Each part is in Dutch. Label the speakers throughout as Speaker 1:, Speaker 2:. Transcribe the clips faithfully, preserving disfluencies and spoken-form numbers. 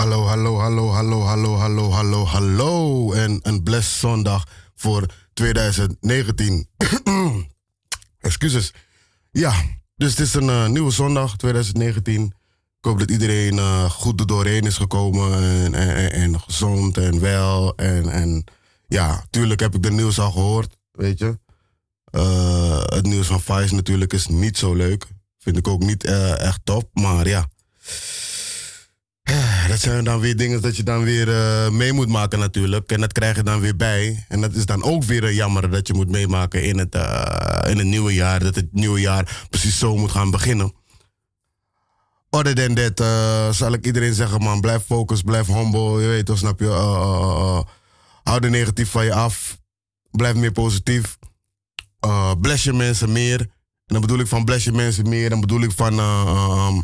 Speaker 1: hallo, hallo, hallo, hallo, hallo, hallo, hallo, hallo. En een blessed zondag voor twintig negentien. Excuses. Ja, dus het is een uh, nieuwe zondag, twintig negentien. Ik hoop dat iedereen uh, goed er doorheen is gekomen en, en, en gezond en wel. En, en ja, tuurlijk heb ik de nieuws al gehoord, weet je. Uh, het nieuws van Vice natuurlijk is niet zo leuk. Vind ik ook niet uh, echt top, maar ja. Dat zijn dan weer dingen dat je dan weer uh, mee moet maken natuurlijk. En dat krijg je dan weer bij. En dat is dan ook weer uh, jammer dat je moet meemaken in het, uh, in het nieuwe jaar. Dat het nieuwe jaar precies zo moet gaan beginnen. Other than that uh, zal ik iedereen zeggen, man, blijf focus, blijf humble. Je weet toch, snap je? Uh, uh, uh, hou de negatief van je af. Blijf meer positief. Uh, bless je mensen meer. En dan bedoel ik van bless je mensen meer. Dan bedoel ik van uh, uh, um,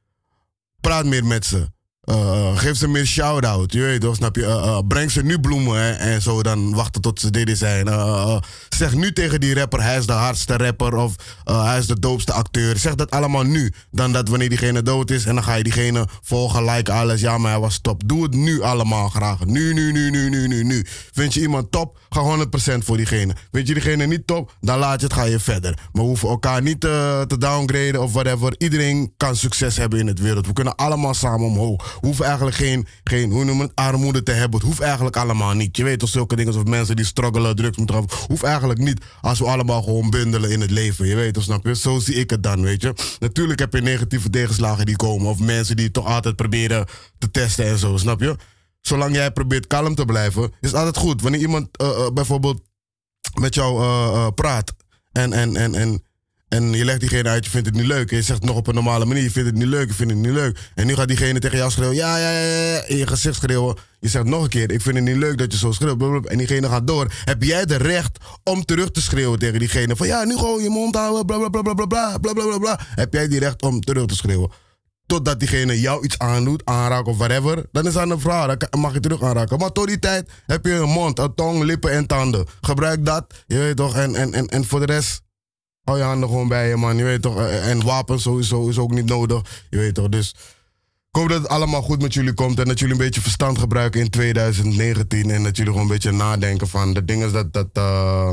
Speaker 1: praat meer met ze. Uh, geef ze meer shout-out, je weet toch, snap je? Uh, uh, breng ze nu bloemen hè, en zo dan wachten tot ze dit zijn. Uh, uh, zeg nu tegen die rapper, hij is de hardste rapper of uh, hij is de doopste acteur. Zeg dat allemaal nu, dan dat wanneer diegene dood is en dan ga je diegene volgen, liken, alles. Ja, maar hij was top. Doe het nu allemaal graag. Nu, nu, nu, nu, nu, nu, nu. Vind je iemand top? Ga honderd procent voor diegene. Vind je diegene niet top? Dan laat je het, ga je verder. Maar we hoeven elkaar niet uh, te downgraden of whatever. Iedereen kan succes hebben in het wereld. We kunnen allemaal samen omhoog. We hoeven eigenlijk geen, geen hoe noemen het, armoede te hebben. Het hoeft eigenlijk allemaal niet. Je weet toch, zulke dingen of mensen die struggelen, drugs moeten hebben. Hoeft eigenlijk niet als we allemaal gewoon bundelen in het leven. Je weet toch, snap je? Zo zie ik het dan, weet je. Natuurlijk heb je negatieve tegenslagen die komen. Of mensen die toch altijd proberen te testen en zo, snap je? Zolang jij probeert kalm te blijven, is het altijd goed. Wanneer iemand uh, uh, bijvoorbeeld met jou uh, uh, praat en, en, en, en, en je legt diegene uit, je vindt het niet leuk. En je zegt het nog op een normale manier, je vindt het niet leuk, je vindt het niet leuk. En nu gaat diegene tegen jou schreeuwen, ja, ja, ja, ja, in je gezicht schreeuwen. Je zegt nog een keer, ik vind het niet leuk dat je zo schreeuwt. Blablabla. En diegene gaat door. Heb jij de recht om terug te schreeuwen tegen diegene? Van ja, nu gewoon je mond houden, blablabla, bla, bla, bla, bla. Heb jij die recht om terug te schreeuwen? Totdat diegene jou iets aandoet, aanraakt of whatever. Dan is dat een vraag, dan mag je terug aanraken. Maar tot die tijd heb je een mond, een tong, lippen en tanden. Gebruik dat, je weet toch. En, en, en, en voor de rest, hou je handen gewoon bij je, man. Je weet toch. En wapens sowieso is ook niet nodig. Je weet toch. Dus ik hoop dat het allemaal goed met jullie komt. En dat jullie een beetje verstand gebruiken in twintig negentien. En dat jullie gewoon een beetje nadenken van de dingen dat, dat, uh,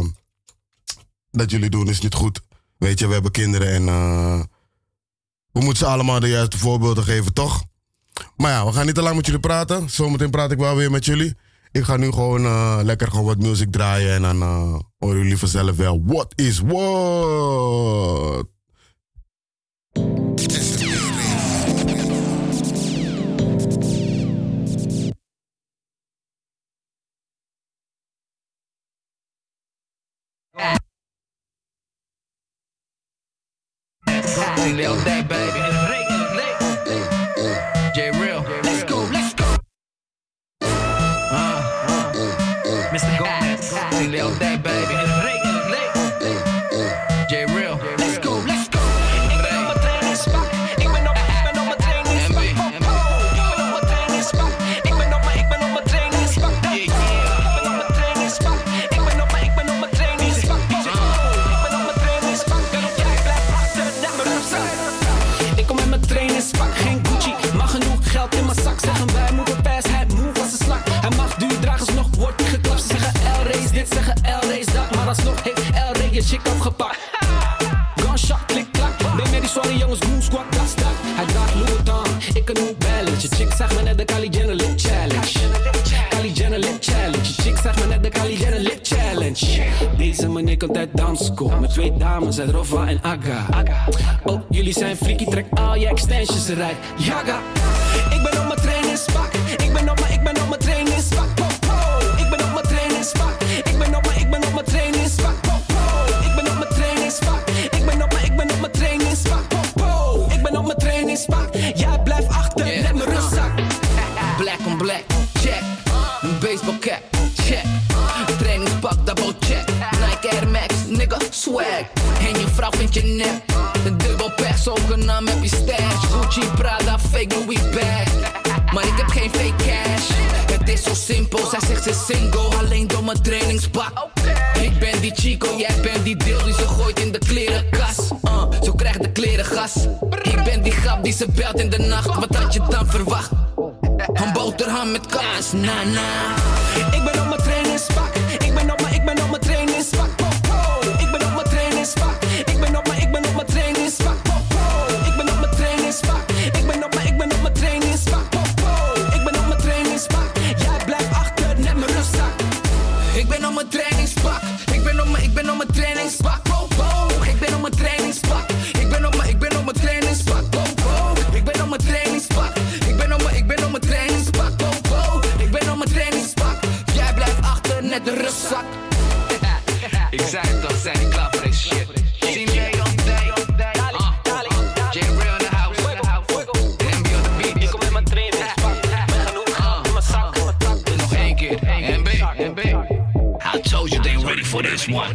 Speaker 1: dat jullie doen is niet goed. Weet je, we hebben kinderen en Uh, we moeten ze allemaal de juiste voorbeelden geven, toch? Maar ja, we gaan niet te lang met jullie praten. Zometeen praat ik wel weer met jullie. Ik ga nu gewoon uh, lekker gewoon wat muziek draaien. En dan uh, horen jullie vanzelf wel. What is what?
Speaker 2: Little day, baby. J Real. Let's go, let's go. Uh, uh, mister Gomez. Little day, baby. J Real. Let's go, let's go. Ik ben op mijn trainingspak. Ik ben op, ik ben op mijn trainingspak. Ik ben op mijn trainingspak. Ik ben op mijn, ik ben op mijn trainingspak. Ik ben op mijn trainingspak. Ik ben op mijn, ik ben op mijn trainingspak. Ik ben op mijn trainingspak. Jij blijft achter, net mijn rugzak. Ik kom met mijn trainingspak, geen Gucci, maar genoeg geld in mijn zak. Zeggen wij moeten pass, hij move als een slak. Hij mag duur dragen, nog wordt hij geklapt. Ze zeggen L-race dit, zeggen L-race dat. Maar alsnog heeft L-race je chick opgepakt. Gunshot, klik, klak. Ben met die sorry jongens, goon squad, dat staat. Hij draagt Louis Vuitton, ik een new balance. Je chick zegt me net de Kylie Jenner lip challenge. Kylie Jenner lip challenge. Je chick zegt me net de Kylie Jenner lip challenge. Deze meneer komt uit dansschool met twee dames uit Rova en Aga. Oh, jullie zijn freaky, trek al je extensions eruit. Jaga. Ik ben op mijn trainingspak. Ik ben op mijn, ik ben op mijn trainingspak. Po, po. Ik ben op mijn trainingspak. Ik ben op mijn, ik ben op mijn trainingspak. Po, po. Ik ben op mijn trainingspak. Ik ben op mijn, ik ben op mijn trainingspak. Po, po. Ik ben op mijn trainingspak. Jij blijft achter, yeah. Net mijn rugzak. Black on black, check. Een baseball cap, check. Trainingspak, double check. Nike Air Max, nigga, swag. En je vrouw vindt je nep. Een dubbel pech, zogenaamd heb je stash. Gucci, Prada, fake Louis bag. Maar ik heb geen fake cash. Het is zo simpel, zij zegt ze is single. Alleen door mijn trainingspak. Ik ben die Chico, jij bent die deel die ze gooit in de klerenkast. uh, Zo krijgt de kleren gas. Ik ben die grap die ze belt in de nacht. Wat had je dan verwacht? Humble gaan met kaas, na na. Ik ben op mijn trainingspak. Ik ben op mijn, ik ben op mijn trainingspak. Po, po. Ik ben op mijn trainingspak. Ik ben op mijn, ik ben op mijn trainingspak. Po, po. Ik ben op mijn trainingspak. Ik ben op mijn, ik ben op mijn trainingspak. Po, po. Ik ben op mijn trainingspak. Jij blijft achter, net mijn rugzak. Ik ben op mijn trainingspak. Ik ben op mijn, ik ben op mijn trainingspak. Po, po. Ik ben op mijn trainingspak. Ik ben op mijn, ik ben op mijn trainingspak. Po, po. Ik ben op mijn trainingspak. Ik ben op mijn, ik ben op mijn trainingspak. Po, po. Ik ben op mijn trainingspak. Jij blijft achter, net de rugzak. Ik zei het toch, zijn niet klaar voor deze shit. Zie me on day. J-Real in the house. M B on the beat. Ik kom in mijn trainingspak. Ben genoeg in mijn zak. Nog één keer. M B, M B. I told you they ain't ready for this one.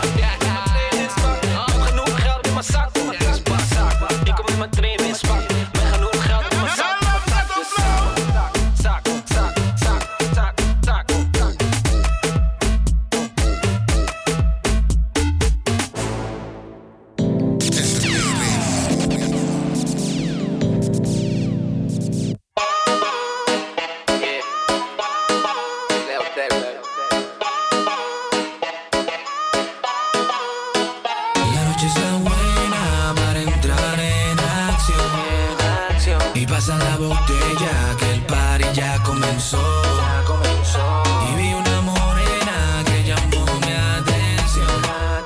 Speaker 2: Genoeg geld in mijn zak. Ik kom in mijn trainingspak. Met genoeg geld in mijn zak. Zak, zak, zak, zak, zak, zak.
Speaker 3: La noche está buena para entrar en acción. Y pasa la botella que el party ya comenzó. Y vi una morena que llamó mi atención.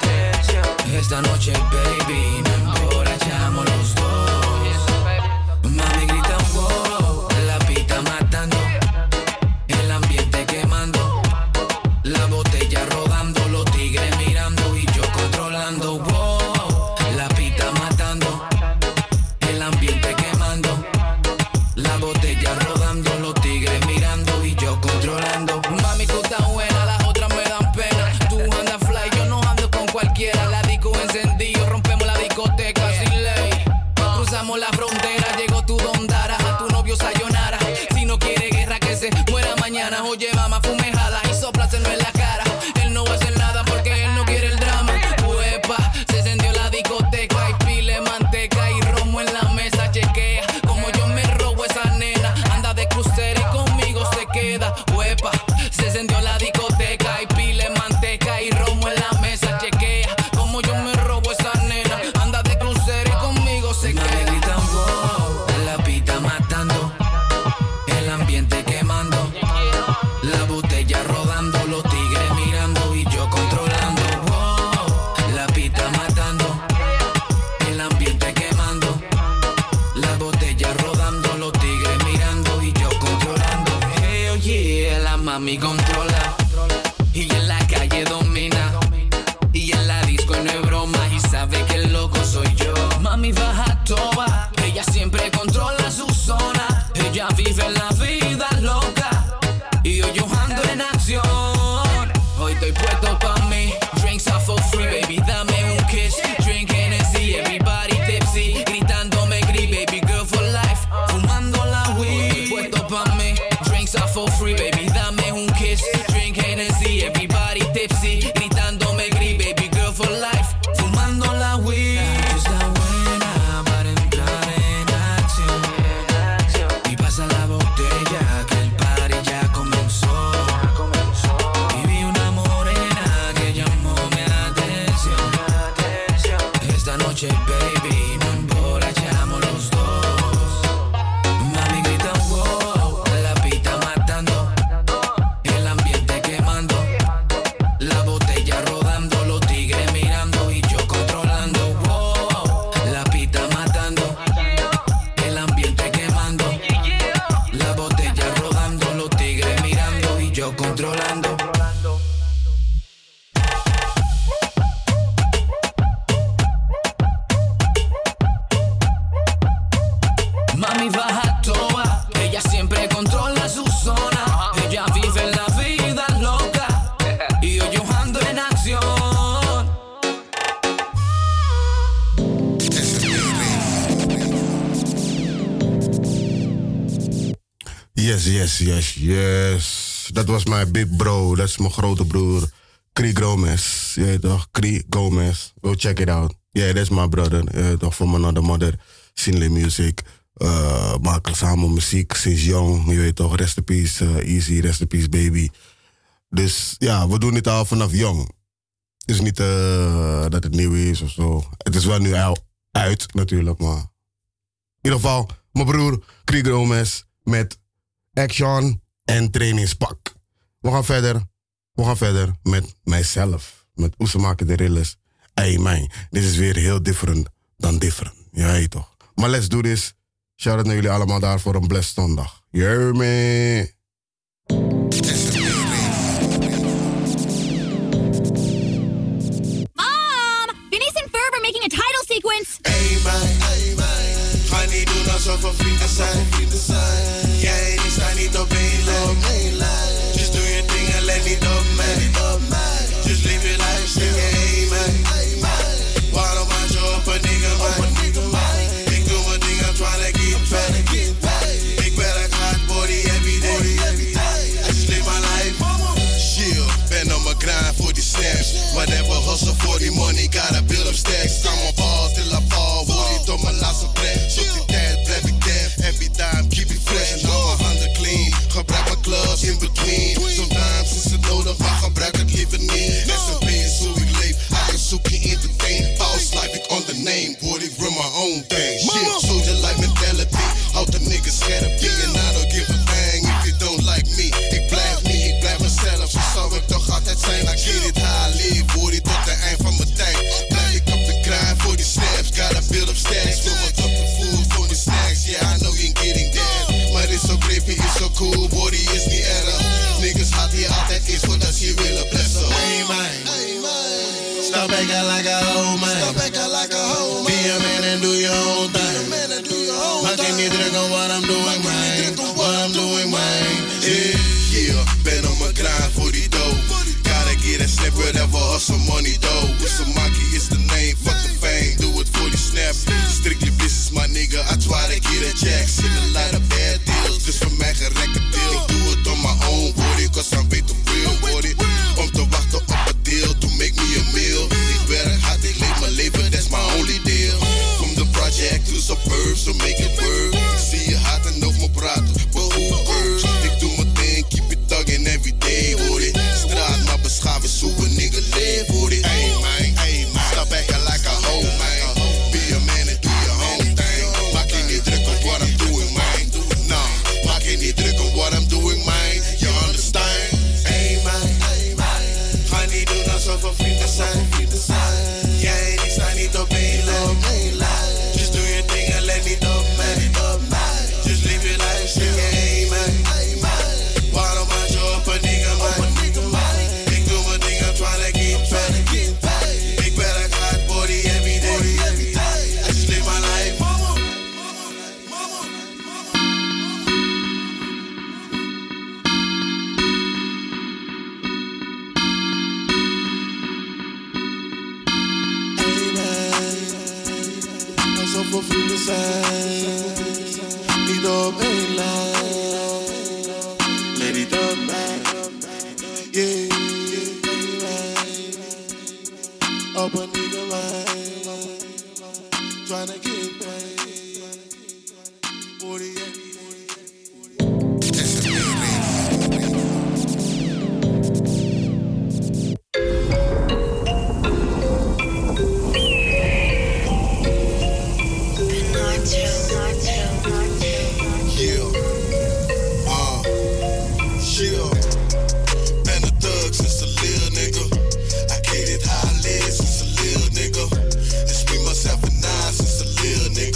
Speaker 3: Esta noche, baby, nos emborrachamos los dos. Mami grita wow, la pita matando, el ambiente quemando, la botella rodando, los tigres mirando y yo controlando. Wow, la pita matando, el ambiente quemando, la botella rodando, los tigres mirando y yo controlando. Mami, tú estás buena, las otras me dan pena. Tú andas fly, yo no ando con cualquiera. La disco encendido, rompemos la discoteca sin ley. Cruzamos la frontera, llegó tu dondara, a tu novio sayonara. Si no quiere guerra, que se muera mañana. Oye, mamá, fume jala y soplaselo en la cara. Él no va a hacer nada porque él no quiere el drama. Uepa, se encendió la discoteca y pile manteca y romo en la mesa. Chequea como yo me robo esa nena. Anda de crucero y conmigo se queda. Uepa, se encendió la discoteca y pile manteca y romo en la mesa. Chequea como yo me robo esa nena. Anda de crucero y conmigo se queda. Mami gritan wow, la pita matando, el ambiente quemando, la botella rodando, los tigres mirando y yo controlando. Wow, la pita matando, el ambiente quemando, la botella rodando, los tigres mirando y yo controlando. Hell yeah, la mami controla y en la calle domina. Y en la disco no es broma y sabe que el loco soy yo. Mami baja toa, ella siempre controla su zona. Ella vive la vida loca y hoy yo ando en acción. Hoy estoy puesto pa' mí, drinks are for free, baby, dame un kiss. Drink Hennessy, everybody tipsy, gritándome gris, baby girl for life, fumando la weed. Estoy puesto pa' mí, drinks are for free, baby, dame un kiss. Drink Hennessy, everybody tipsy, gritándome gris, baby girl for life, fumando la weed. Está buena para entrar en acción. Y pasa la botella que el party ya comenzó. Y vi una morena que llamó mi atención. Esta noche, baby, nos emborrachamos los dos. Mami grita wow, la pita matando, el ambiente quemando, la botella rodando, los tigres mirando y yo controlando. Wow, la pita matando, el ambiente quemando, la botella rodando, los tigres mirando y yo controlando. Mami baja toa, ella siempre controla su zona. Ella vive la vida loca y hoy yo ando en acción.
Speaker 1: Yes, yes, yes, yes. Dat was mijn big bro. Dat is mijn grote broer. Cree Gomez. Je weet toch? Cree Gomez. Go check it out. Yeah, that's my brother. Je weet toch? From another mother. Sinle Music. Uh, maken samen muziek sinds jong. Je weet toch, rest in peace uh, Easy, rest in peace Baby. Dus ja, we doen dit al vanaf jong. Het is niet uh, dat het nieuw is of zo. Het is wel nu al uit natuurlijk, maar... In ieder geval, mijn broer Krieger Omes met Action en Trainingspak. We gaan verder. We gaan verder met mijzelf. Met Oesemaake de Rilles. Hey man, dit is weer heel different dan different. Ja, je toch. Maar let's do this. Shout out naar jullie allemaal daar voor een blessed zondag. Yeah, man.
Speaker 4: Mom! Phineas and Ferb are making a title sequence.
Speaker 5: Hey man, hey man. Ga niet doen alsof we vrienden zijn. Jij en ik staan niet op één lijn. Just doe je ding en let niet op mij. Just live your life, zeg je hey man. Waarom maak je op een nigga man? Ik doe mijn ding, I'm tryna get back. Ik werk hard, body every day. I just live my life. Chill, ben on my grind for the snaps. Whatever hustle for the money, gotta build up stacks. I'm on ball till I fall, word it op mijn laatste plek. Zoek die tijd, blijf ik def. Every time, keep it fresh. En hou mijn handen clean. Gebruik mijn gloves in between. Sometimes is het nodig, maar gebruik het liever niet. S M P is hoe ik leef, I can zoek je entertain. Boss life, ik on the name, boy, ik run my own thing. Shit, soldier life mentality. Houd de niggas scherp, yeah, and I don't give a thing if you don't like me. Ik blijf me, ik blijf mezelf, zo zou ik toch altijd zijn. I get it how I live, boy, tot het eind van mijn tijd. Blijf ik op de grind voor die snaps, gotta build up stacks. Voor mijn top of food, voor die snacks, yeah, I know you ain't getting that. Maar is zo creepy, is zo cool, body is niet erg. Niggas had hier altijd iets voordat ze je willen blessen. Hey man, stop acting like a hoe man. Stop acting like a hoe man. Be a man and do your own thing. Maak je niet druk on what I'm doing man. What I'm doing man. Yeah, yeah, ben on my grind voor die dough. Gotta get a snap, whatever hustle money though. Oesemaake is the name, fuck the fame, do it for the snap. Strictly business my nigga, I try to get a jack. Zit een lot of bad deals, dus voor mij geen record deal. Ik doe het on my own, word it, cause I'm way too real, word it. Om te wachten op een deal, to make me a meal. Ik werk hard, ik leef mijn leven, that's my only deal. From the project to suburbs, so make it work. Ik zie je hard en over me praten, but who works? Ik doe mijn ding, keep it thugging every day, word it. Straat, maar beschaving is hoe een nigga live, word it. Hey man, hey man, stop acting like a hoe man. Be a man and do your own thing. Maak je niet druk op what I'm doing, man. Nah, maak je niet druk op what I'm doing, man. You understand? Hey man, ga niet doen alsof we vrienden zijn. Jij en ik staan niet op één lijn. Just do your thing en let niet op mij. Just live your life, zeg je hey man. Waarom maak je op een nigga man? Ik doe mijn ding, I'm tryna get back. Ik werk hard, body every day. I just live my life. Hey man, alsof we vrienden zijn. Niet op één lijn. Let it up, man. Yeah, up a nigga line. Tryna get back. forty Little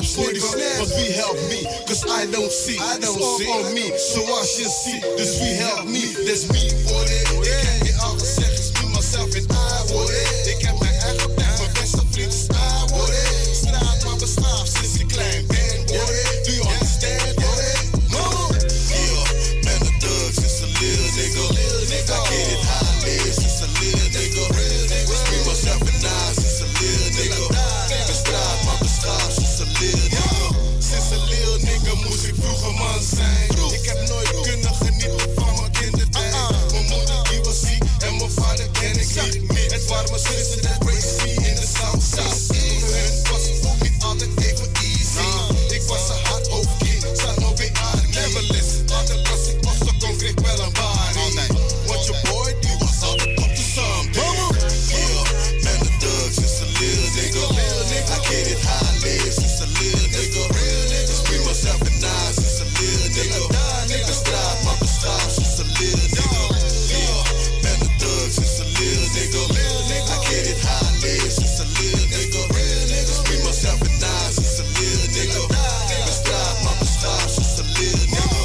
Speaker 5: snaps, nigga. But we help me, cause I don't see. I don't it's see. On me, zoals je ziet. Dus we help me, that's me, boy. Ik heb je al gezegd, is me, myself en I, boy. Ik heb mijn eigen plek, mijn beste vriend is I, boy. Straat maar bestraafd sinds ik klein ben, boy. Do you understand, boy? Yeah, man, the thugs is a little nigga. I get it high, lives, it's a little nigga. It's me, myself and I, it's a little nigga. Bestraafd maar bestraafd, it's a little nigga. Sinds een little nigga moest ik vroeger man zijn. Ik heb nooit kunnen genieten van mijn kindertijd. Mijn moeder die was ziek en mijn vader ken ik niet. Het waren mijn zussen dat crazy in de Southside. Voor hun was het ook niet altijd even easy. Ik was een hard hoofdkind, zat nog bij aan. Never listen, altijd als ik was zo kon kreeg wel een body. What your boy do was altijd up to something. Yeah, man the thugs is a little nigga. I get it high, lives, it's a little nigga. It's me, myself and I, it's a little nigga. Nigga straat, maar bestraafd, it's a little nigga. Yeah, man the thugs is a little nigga. I get it high, lives, it's a little nigga. It's me, myself and I, it's a little nigga. Nigga straat, maar bestraafd, it's a little nigga.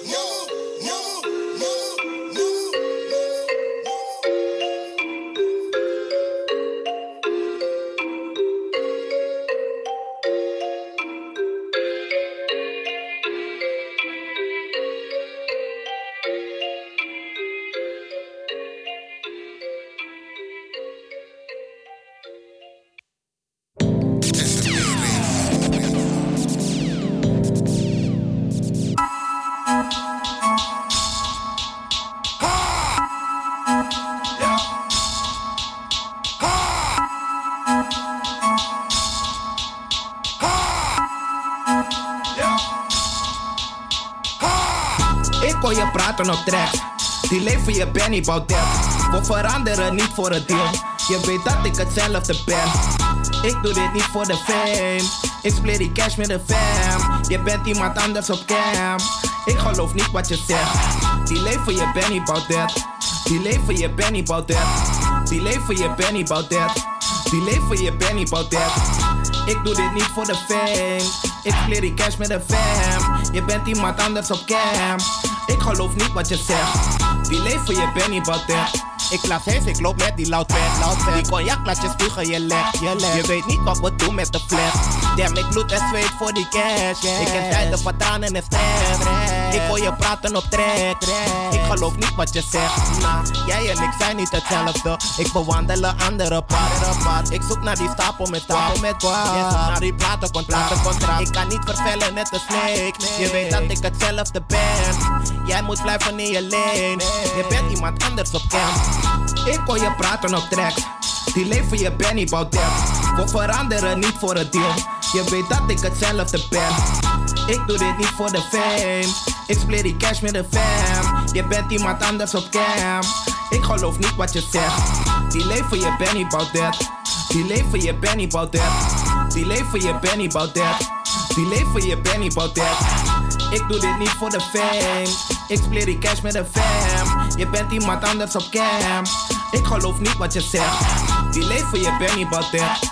Speaker 6: Ik hoor je praten op tracks. Die leven je ben niet Baudet. We veranderen niet voor het deal. Je weet dat ik hetzelfde ben. Ik doe dit niet voor de fame. Ik split die cash met de fam. Je bent iemand anders op cam. Ik geloof niet wat je zegt. Die leven je ben niet Baudet. Die leven je ben niet Baudet. Die leven je ben niet Baudet. Die leven je ben niet Baudet. Ik doe dit niet voor de fame. Ik split die cash met de fam. Je bent iemand anders op cam. Ik geloof niet wat je zegt. Die leven je ben niet Baudet. Ik laat hees, ik loop met die loud pen. Die cognac laat je spugen, je leg. Je weet niet wat we doen met de fles. Damn, ik bloed en zweet voor die cash. Ik ken tijden van tranen en stress. Ik hoor je praten op track. Ik geloof niet wat je zegt. Nah, jij en ik zijn niet hetzelfde. Ik bewandel een andere pad. Ik zoek naar die stapel met stapel met guap. Jij zoekt naar die platencontract. Ik kan niet vervellen net een snake. Je weet dat ik hetzelfde ben. Jij moet blijven in je lane. Je bent iemand anders op cam. Ik hoor je praten op tracks. Die leven je ben niet Baudet. We veranderen niet voor het deal. Je weet dat ik hetzelfde ben. Ik doe dit niet voor de fame. Ik split die cash met de fam. Je bent iemand anders op cam. Ik geloof niet wat je zegt. Die leven je ben niet Baudet. Die leven je ben niet Baudet. Die leven je ben niet Baudet. Die leven je ben niet Baudet. Ik doe dit niet voor de fame. Ik split die cash met de fam. Je bent iemand anders op cam. Ik geloof niet wat je zegt. Die leven je ben niet Baudet.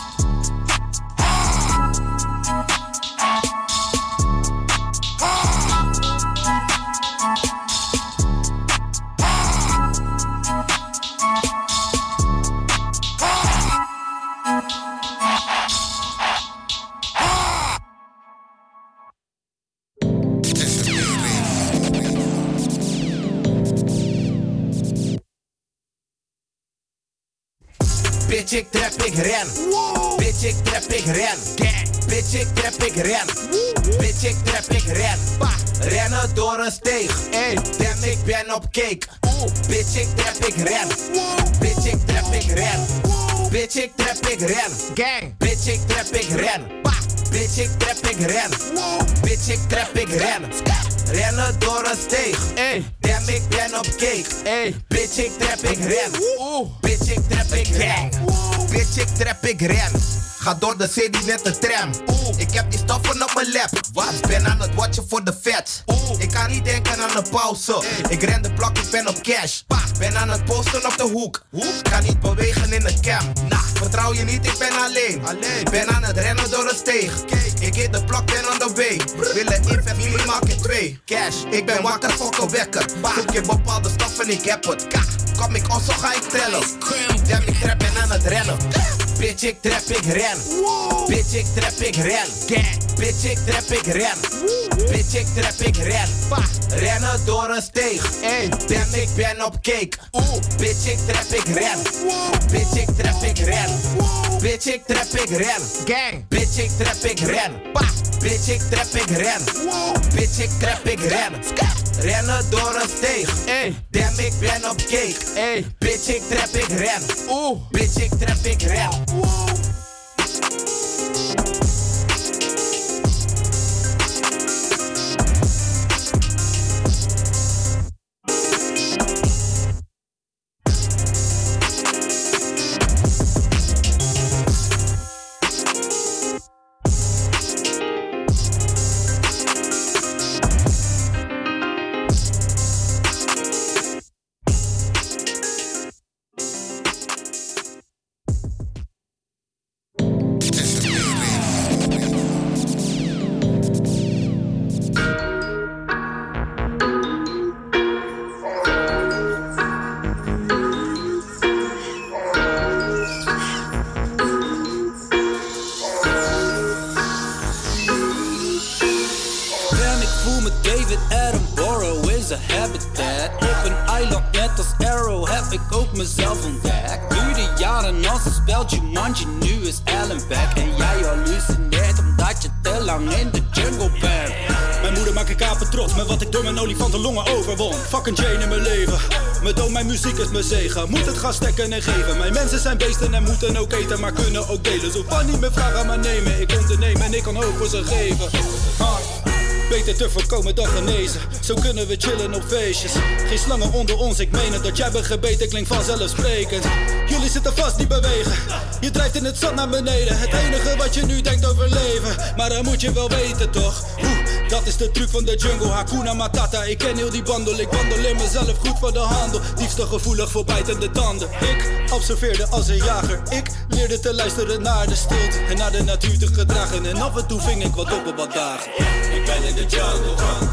Speaker 6: Bitch, ik trap, ik ren. Wow. Bitch, ik trap, ik ren. Gang. Bitch, ik trap, ik ren. Woo. Bitch, ik trap, ik ren. Bah. Rennen door een steeg. Ey. Damn, ik ben op cake. Ooh. Bitch, ik trap, ik ren. Wow. Bitch, ik trap, ik ren. Wow. Bitch, ik trap, ik ren. Gang. Bitch, ik trap, ik ren. Bah. Bitch, ik trap, ik ren. Wow. Bitch, ik trap, ik ren. Rennen door een steeg. Ey. Damn, ik ben op cake. Ey. Bitch, ik trap, ik ren. Ooh. Bitch, ik trap, ik ren. Bitch, ik trap, ik ren. Ga door de city net een tram. Oeh. Ik heb die stoffen op mijn lap. Wat? Ben aan het watchen voor de vets. Oeh. Ik kan niet denken aan een pauze. Hey. Ik ren de blok, ik ben op cash. Pa. Ben aan het posten op de hoek. Hoek. Kan niet bewegen in de cam. Nah. Vertrouw je niet, ik ben alleen. alleen. Ik ben aan het rennen door de steeg. Okay. Ik hit de blok, ben on the way. Willen in familie maken twee. Cash, ik ben wakker, fokken wekker. Zoek je bepaalde stoffen, ik heb het. Ka. Kom ik on, zo ga ik tellen. Damn, ik trap en aan het rennen. Bitch, ik trap, ik ren. Bitch, ik trap, ik ren. Bitch, ik trap, ik ren. Bitch, ik trap, ik ren. Rennen door een steeg. Damn, ik ben op cake. Bitch, ik trap, ik ren. Bitch, ik trap, ik ren. Bitch, ik trap, ik ren. Gang. Bitch, ik trap, ik ren. Bitch, ik trap, ik ren. Bitch, ik trap, ik ren. Rennen door een steeg. Damn, ik ben op cake. Bitch, ik trap, ik ren. Bitch, ik trap, ik ren.
Speaker 7: Mezelf ontdekt. Duurde jaren als een speltje, mandje, nu is Ellen back. En jij hallucineert omdat je te lang in de jungle bent.
Speaker 8: Mijn moeder maakt ik apen trots met wat ik door mijn olifantenlongen overwon. Fucking Jane in mijn leven. Mijn dood, mijn muziek is mijn zegen. Moet het gaan stekken en geven. Mijn mensen zijn beesten en moeten ook eten, maar kunnen ook delen. Zo van niet meer vragen, maar nemen. Ik onderneem en ik kan hoop voor ze geven. Ah. Beter te voorkomen dan genezen. Zo kunnen we chillen op feestjes. Geen slangen onder ons, ik meen het. Dat jij bent gebeten klinkt vanzelfsprekend. Jullie zitten vast, niet bewegen. Je drijft in het zand naar beneden. Het enige wat je nu denkt over leven. Maar dan moet je wel weten toch. Oeh, dat is de truc van de jungle. Hakuna Matata, ik ken heel die bandel. Ik wandel in mezelf goed voor de handel. Diefste gevoelig voor bijtende tanden. Ik observeerde als een jager. Ik leerde te luisteren naar de stilte. En naar de natuur te gedragen. En af en toe ving ik wat op op wat dagen.
Speaker 9: Ik ben in de jungle.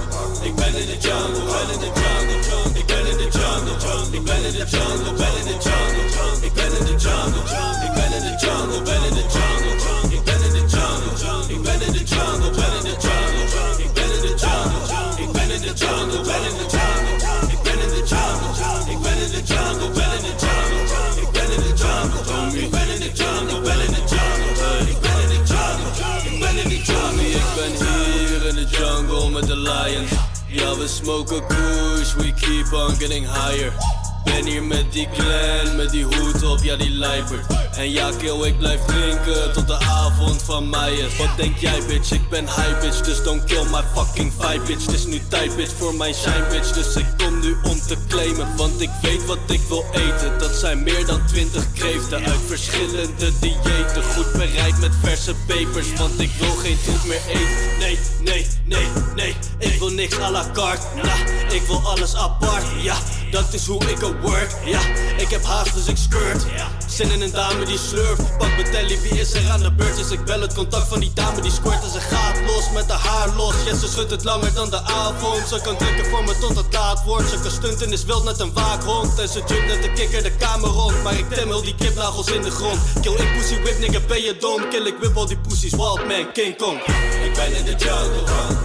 Speaker 9: Ik ben in de jungle. Ben in de jungle. Ik ben in de jungle. Ik ben in de jungle. Ben in de jungle. Ik ben in de jungle. Ik ben in de jungle. Ben in de jungle. Ik ben in de jungle. Ik ben in de jungle. Ben in de jungle. Ik ben in de jungle. Ik ben in de jungle. Ben in de jungle. Ik ben in de jungle. Ik ben in de jungle. Ben in de jungle. Ik ben in de jungle. Ik ben in de jungle. Ben in de jungle. Ik ben in de jungle. Ik ben in de jungle. Ik ben hier in de jungle met de lions. Ja, we smoken kush, we keep on getting higher. Ben hier met die clan, met die hoed op, ja die lijpert. En ja kill, ik blijf drinken tot de avond van mij is. Wat denk jij bitch, ik ben high bitch, dus don't kill my fucking vibe bitch. Het is nu tijd bitch voor mijn shine bitch, dus ik kom nu om te claimen. Want ik weet wat ik wil eten, dat zijn meer dan twintig kreeften. Uit verschillende diëten, goed bereid met verse pepers. Want ik wil geen troep meer eten, nee, nee, nee, nee. Ik wil niks à la carte, nah, ik wil alles apart, ja. Dat is hoe ik het work, ja. Ik heb haast dus ik skirt. Zin in een dame die slurft. Pak mijn telly, wie is er aan de beurt? Dus ik bel het contact van die dame die squirt. En ze gaat los met haar haar los. Ja, ze schudt het langer dan de avond. Ze kan trekken voor me tot het laat wordt. Ze kan stunten, is wild net een waakhond. En ze jumpt net de kikker de kamer rond. Maar ik tem heel die kipnagels in de grond. Kill ik pussy whip, nigga ben je dom. Kill ik whip al die pussies, wild man, King Kong. Ik ben in de jungle.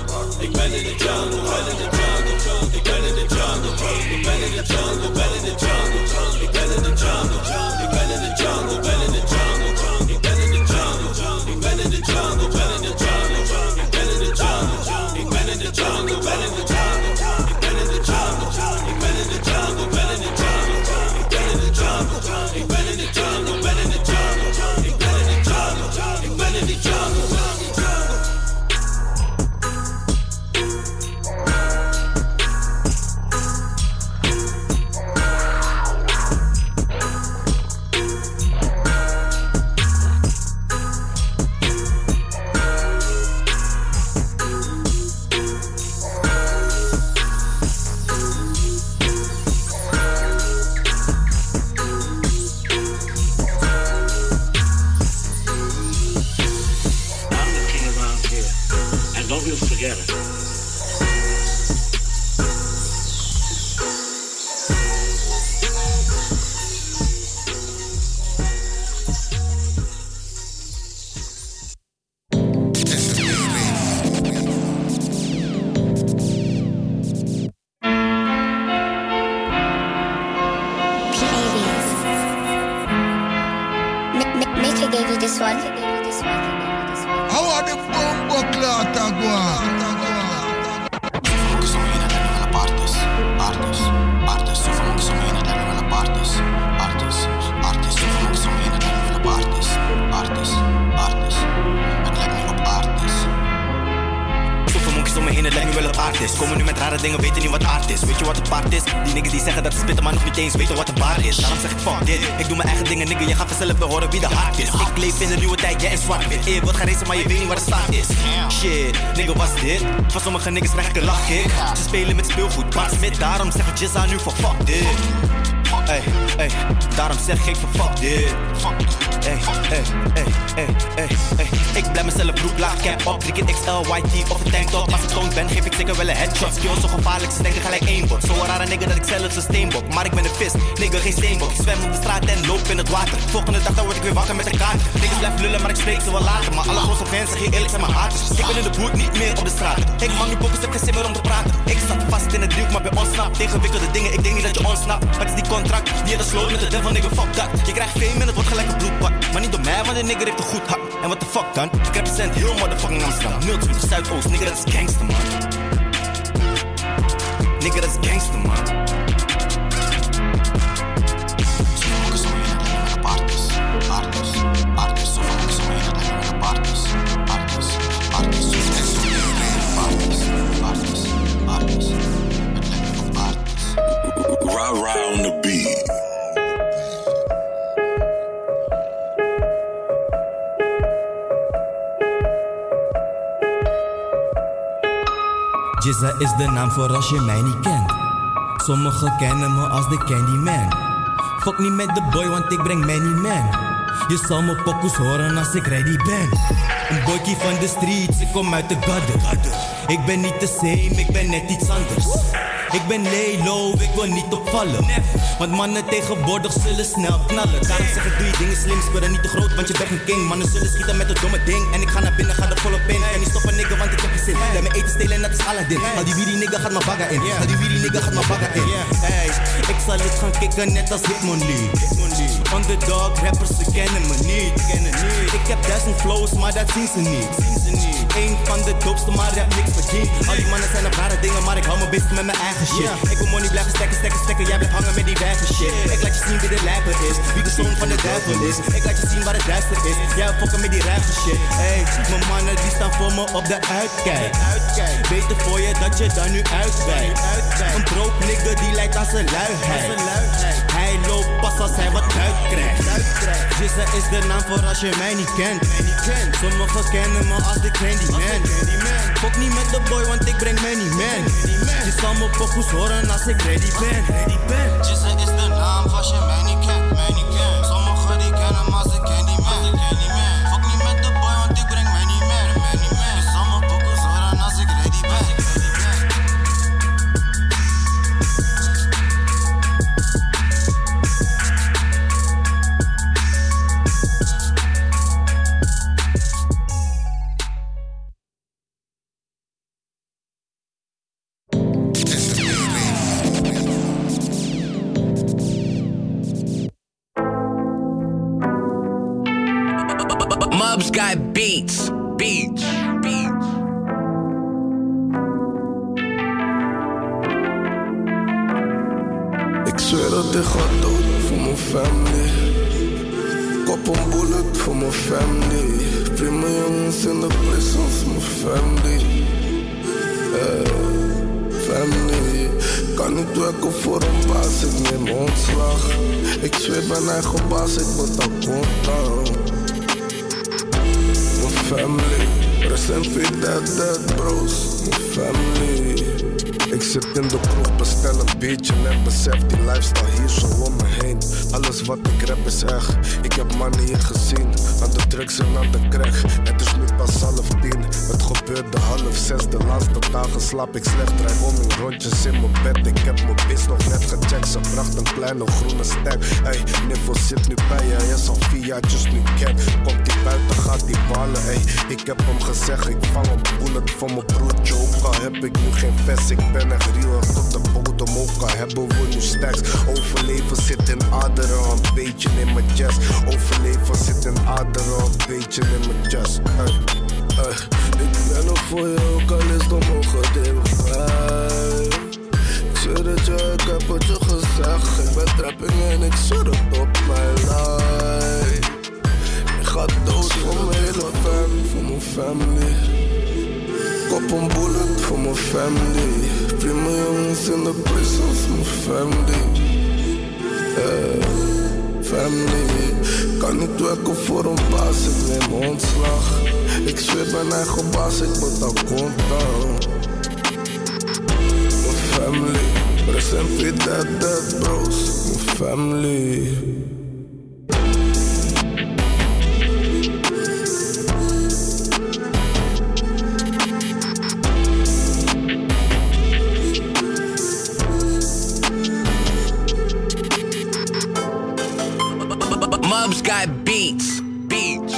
Speaker 9: Ik ben in de jungle. Ben in de jungle. Ik ben in de jungle. Ik ben in de jungle. Ben in de jungle. Ik ben in de jungle. Ik ben in de jungle. Ben in de jungle. Ik ben in de jungle. Ik ben in de jungle. Ben in de jungle. Ik ben in de jungle. Ik ben in de jungle. Ben in de jungle. Ik ben in de jungle. Ik ben in de jungle. Ben in de jungle. Ik ben in de jungle. Ik ben in de jungle. Ben in de jungle. Ik ben in de jungle. Ik ben in de jungle.
Speaker 10: this one.
Speaker 11: How are the bombo clot agua?
Speaker 12: Partes, partes, partes, zoveel moet ik in het lijden willen partes, partes, partes, zoveel moet ik in het lijden willen partes, partes, partes, het lijkt niet op artes. Zoveel monkeys om me heen, het lijkt me wel op artis. Komen nu met rare dingen, weten niet wat aard is. Weet je wat het paard is? Die niggas die zeggen dat ze spitten, maar nog niet eens weten wat de baar is. Daarom zeg ik fuck dit. Ik doe mijn eigen dingen, nigga. Je gaat vanzelf behoren wie de hart is. Ik leef in de nieuwe tijd, jij in zwart-wit. Ik wil gaan racen, maar je weet niet waar de staat is. Shit, nigga, was dit? Van sommige niggas krijg ik een lachkick. Ze spelen met speelgoed, Bart Smit. Daarom zeg ik Jizza nu van fuck dit. Ey, ey, daarom zeg ik van fuck dit. Ey, ey, ey, ey, ey, ey. Ik blijf mezelf broek laag, cap op. Drie keer X L, Y T of een tanktop. Als ik stoned ben, geef ik zeker wel een headshot. Skills zo gevaarlijk, ze denken gelijk één bot. Zo'n rare nigga dat ik zelfs een steenbok. Maar ik ben een vis, nigga geen steenbok. Ik zwem op de straat en loop in het water. Volgende dag dan word ik weer wakker met een kaart. Niggas blijven lullen, maar ik spreek ze wel later. Maar alle grote fans, zeg je eerlijk, zijn mijn haters. Ik ben in de boot, niet meer op de straat. Ik man nu bokkers, heb geen zin meer om te praten. Ik zat vast in het driehoek, maar ben ontsnapt. Tegenwikkelde dingen, ik denk niet dat je ontsnapt. Wat is die contract? Die je sloot met de devil, nigga, fuck dat. Je krijgt fame en het wordt gelijk een bloedbad. Maar niet door mij, want de nigger heeft een goed hart. En wat de fuck dan? Ik represent heel motherfucking Amsterdam. nul twintig Zuidoost, nigga, dat is gangster, man. Nigga, dat is gangster, man. Partes, partes, partes, zoveel moet ik zo in het lijden met de partes, partes, partes, zoveel moet ik zo in het lijden met partes, partes, partes, het lijkt me op partes.
Speaker 9: Right round the beat.
Speaker 3: Jizza is de naam voor als je mij niet kent. Sommigen kennen me als de Candyman. Fuck niet met de boy, want ik breng many man. Je zal me pokoes horen als ik ready ben. Een boykie van de streets, ik kom uit de gutter. Ik ben niet de same, ik ben net iets anders. Ik ben lay low, ik wil niet opvallen. Want mannen tegenwoordig zullen snel knallen. Daarom zeg ik doe je dingen slim, spelen niet te groot, want je bent een king. Mannen zullen schieten met het domme ding. En ik ga naar binnen, ga er volop in. En niet stoppen nigga, want ik heb geen zin. Laat me eten stelen, dat is Aladdin. Al die weedy nigga gaat mijn bagga in. Al die weedy nigga gaat mijn bagga in. Hey, ik zal dit gaan kicken net als Hitmonlee. Underdog rappers, ze kennen me niet. Ik heb duizend flows, maar dat zien ze niet. Eén van de doopste, maar rap niks verdient. Al die mannen zijn op rare dingen, maar ik hou me bezig met mijn eigen shit. Ik wil money blijven stekken, stekken, stekken. Jij blijft hangen met die wijze shit. Ik laat je zien wie de lijper is, wie de zoon van de duivel is. Ik laat je zien waar het duister is. Jij fokken met die rijve shit. Hey, mijn mannen die staan voor me op de uitkijk. Beter voor je dat je daar nu uitwijkt. Een broke nigga die lijkt aan zijn luiheid. Hij loopt pas als hij wat uitkrijgt. Jizza is de naam voor als je mij niet kent. Sommigen kennen me als de Candyman. Fok niet met de boy, want ik breng many man. Je zal me pokoes horen als ik ready ben.
Speaker 12: Jizza is de naam als je mij niet kent. Sommigen die kennen me als de Candyman. Fok niet met de boy, want ik breng many man. Je zal me pokoes horen als ik ready ben.
Speaker 13: Mubs got beats, beats, beats.
Speaker 14: Ik zweer dat ik ga dood voor mijn family. Kop een bullet voor mijn family. Prima jongens in de prisons, mijn family. Hey, family. Kan niet werken voor een baas, ik neem ontslag. Ik zweer mijn eigen baas, ik betaal contant. Family, rest in peace, dead, dead bros, mijn family. Ik zit in de kroeg, bestel een beetje en besef die lifestyle hier zo om me heen. Alles wat ik rap is echt, ik heb mannen hier gezien. Aan de drugs en aan de crack, het is nu pas half tien. Het gebeurde half zes, de laatste dagen slaap ik slecht. Rij om in rondjes in mijn bed, ik heb mijn bis nog net gecheckt. Ze bracht een kleine groene stack. Ey, Niffel zit nu bij je, hij is al vier jaartjes nu cat. Komt die buiten, gaat die ballen, ey. Ik heb hem gezegd, ik vang een bullet voor mijn broertje. Ook al heb ik nu geen vest, ik ben echt real tot de bodem. Ook ook al hebben we nu stacks. Overleven zit in aderen, een beetje in mijn chest. Overleven zit in aderen, een beetje in mijn chest. Hey, hey. Ik ben er voor je, ook al is het omhoog dichtbij. Ik zweer het je, ik heb het je gezegd. Ik ben trapping en ik zweer het op mijn lijf. Ik ga dood voor mijn hele family, voor mijn family. Kop een bullet voor mijn family. Prima jongens in de prisons, mijn family. Yeah, family. Kan niet werken voor een baas, ik neem ontslag. Ik zweer mijn eigen baas, ik betaal contant. Mijn family. Rest in peace, dead, dead bros. Mijn family.
Speaker 13: Mubs got beats. Beats.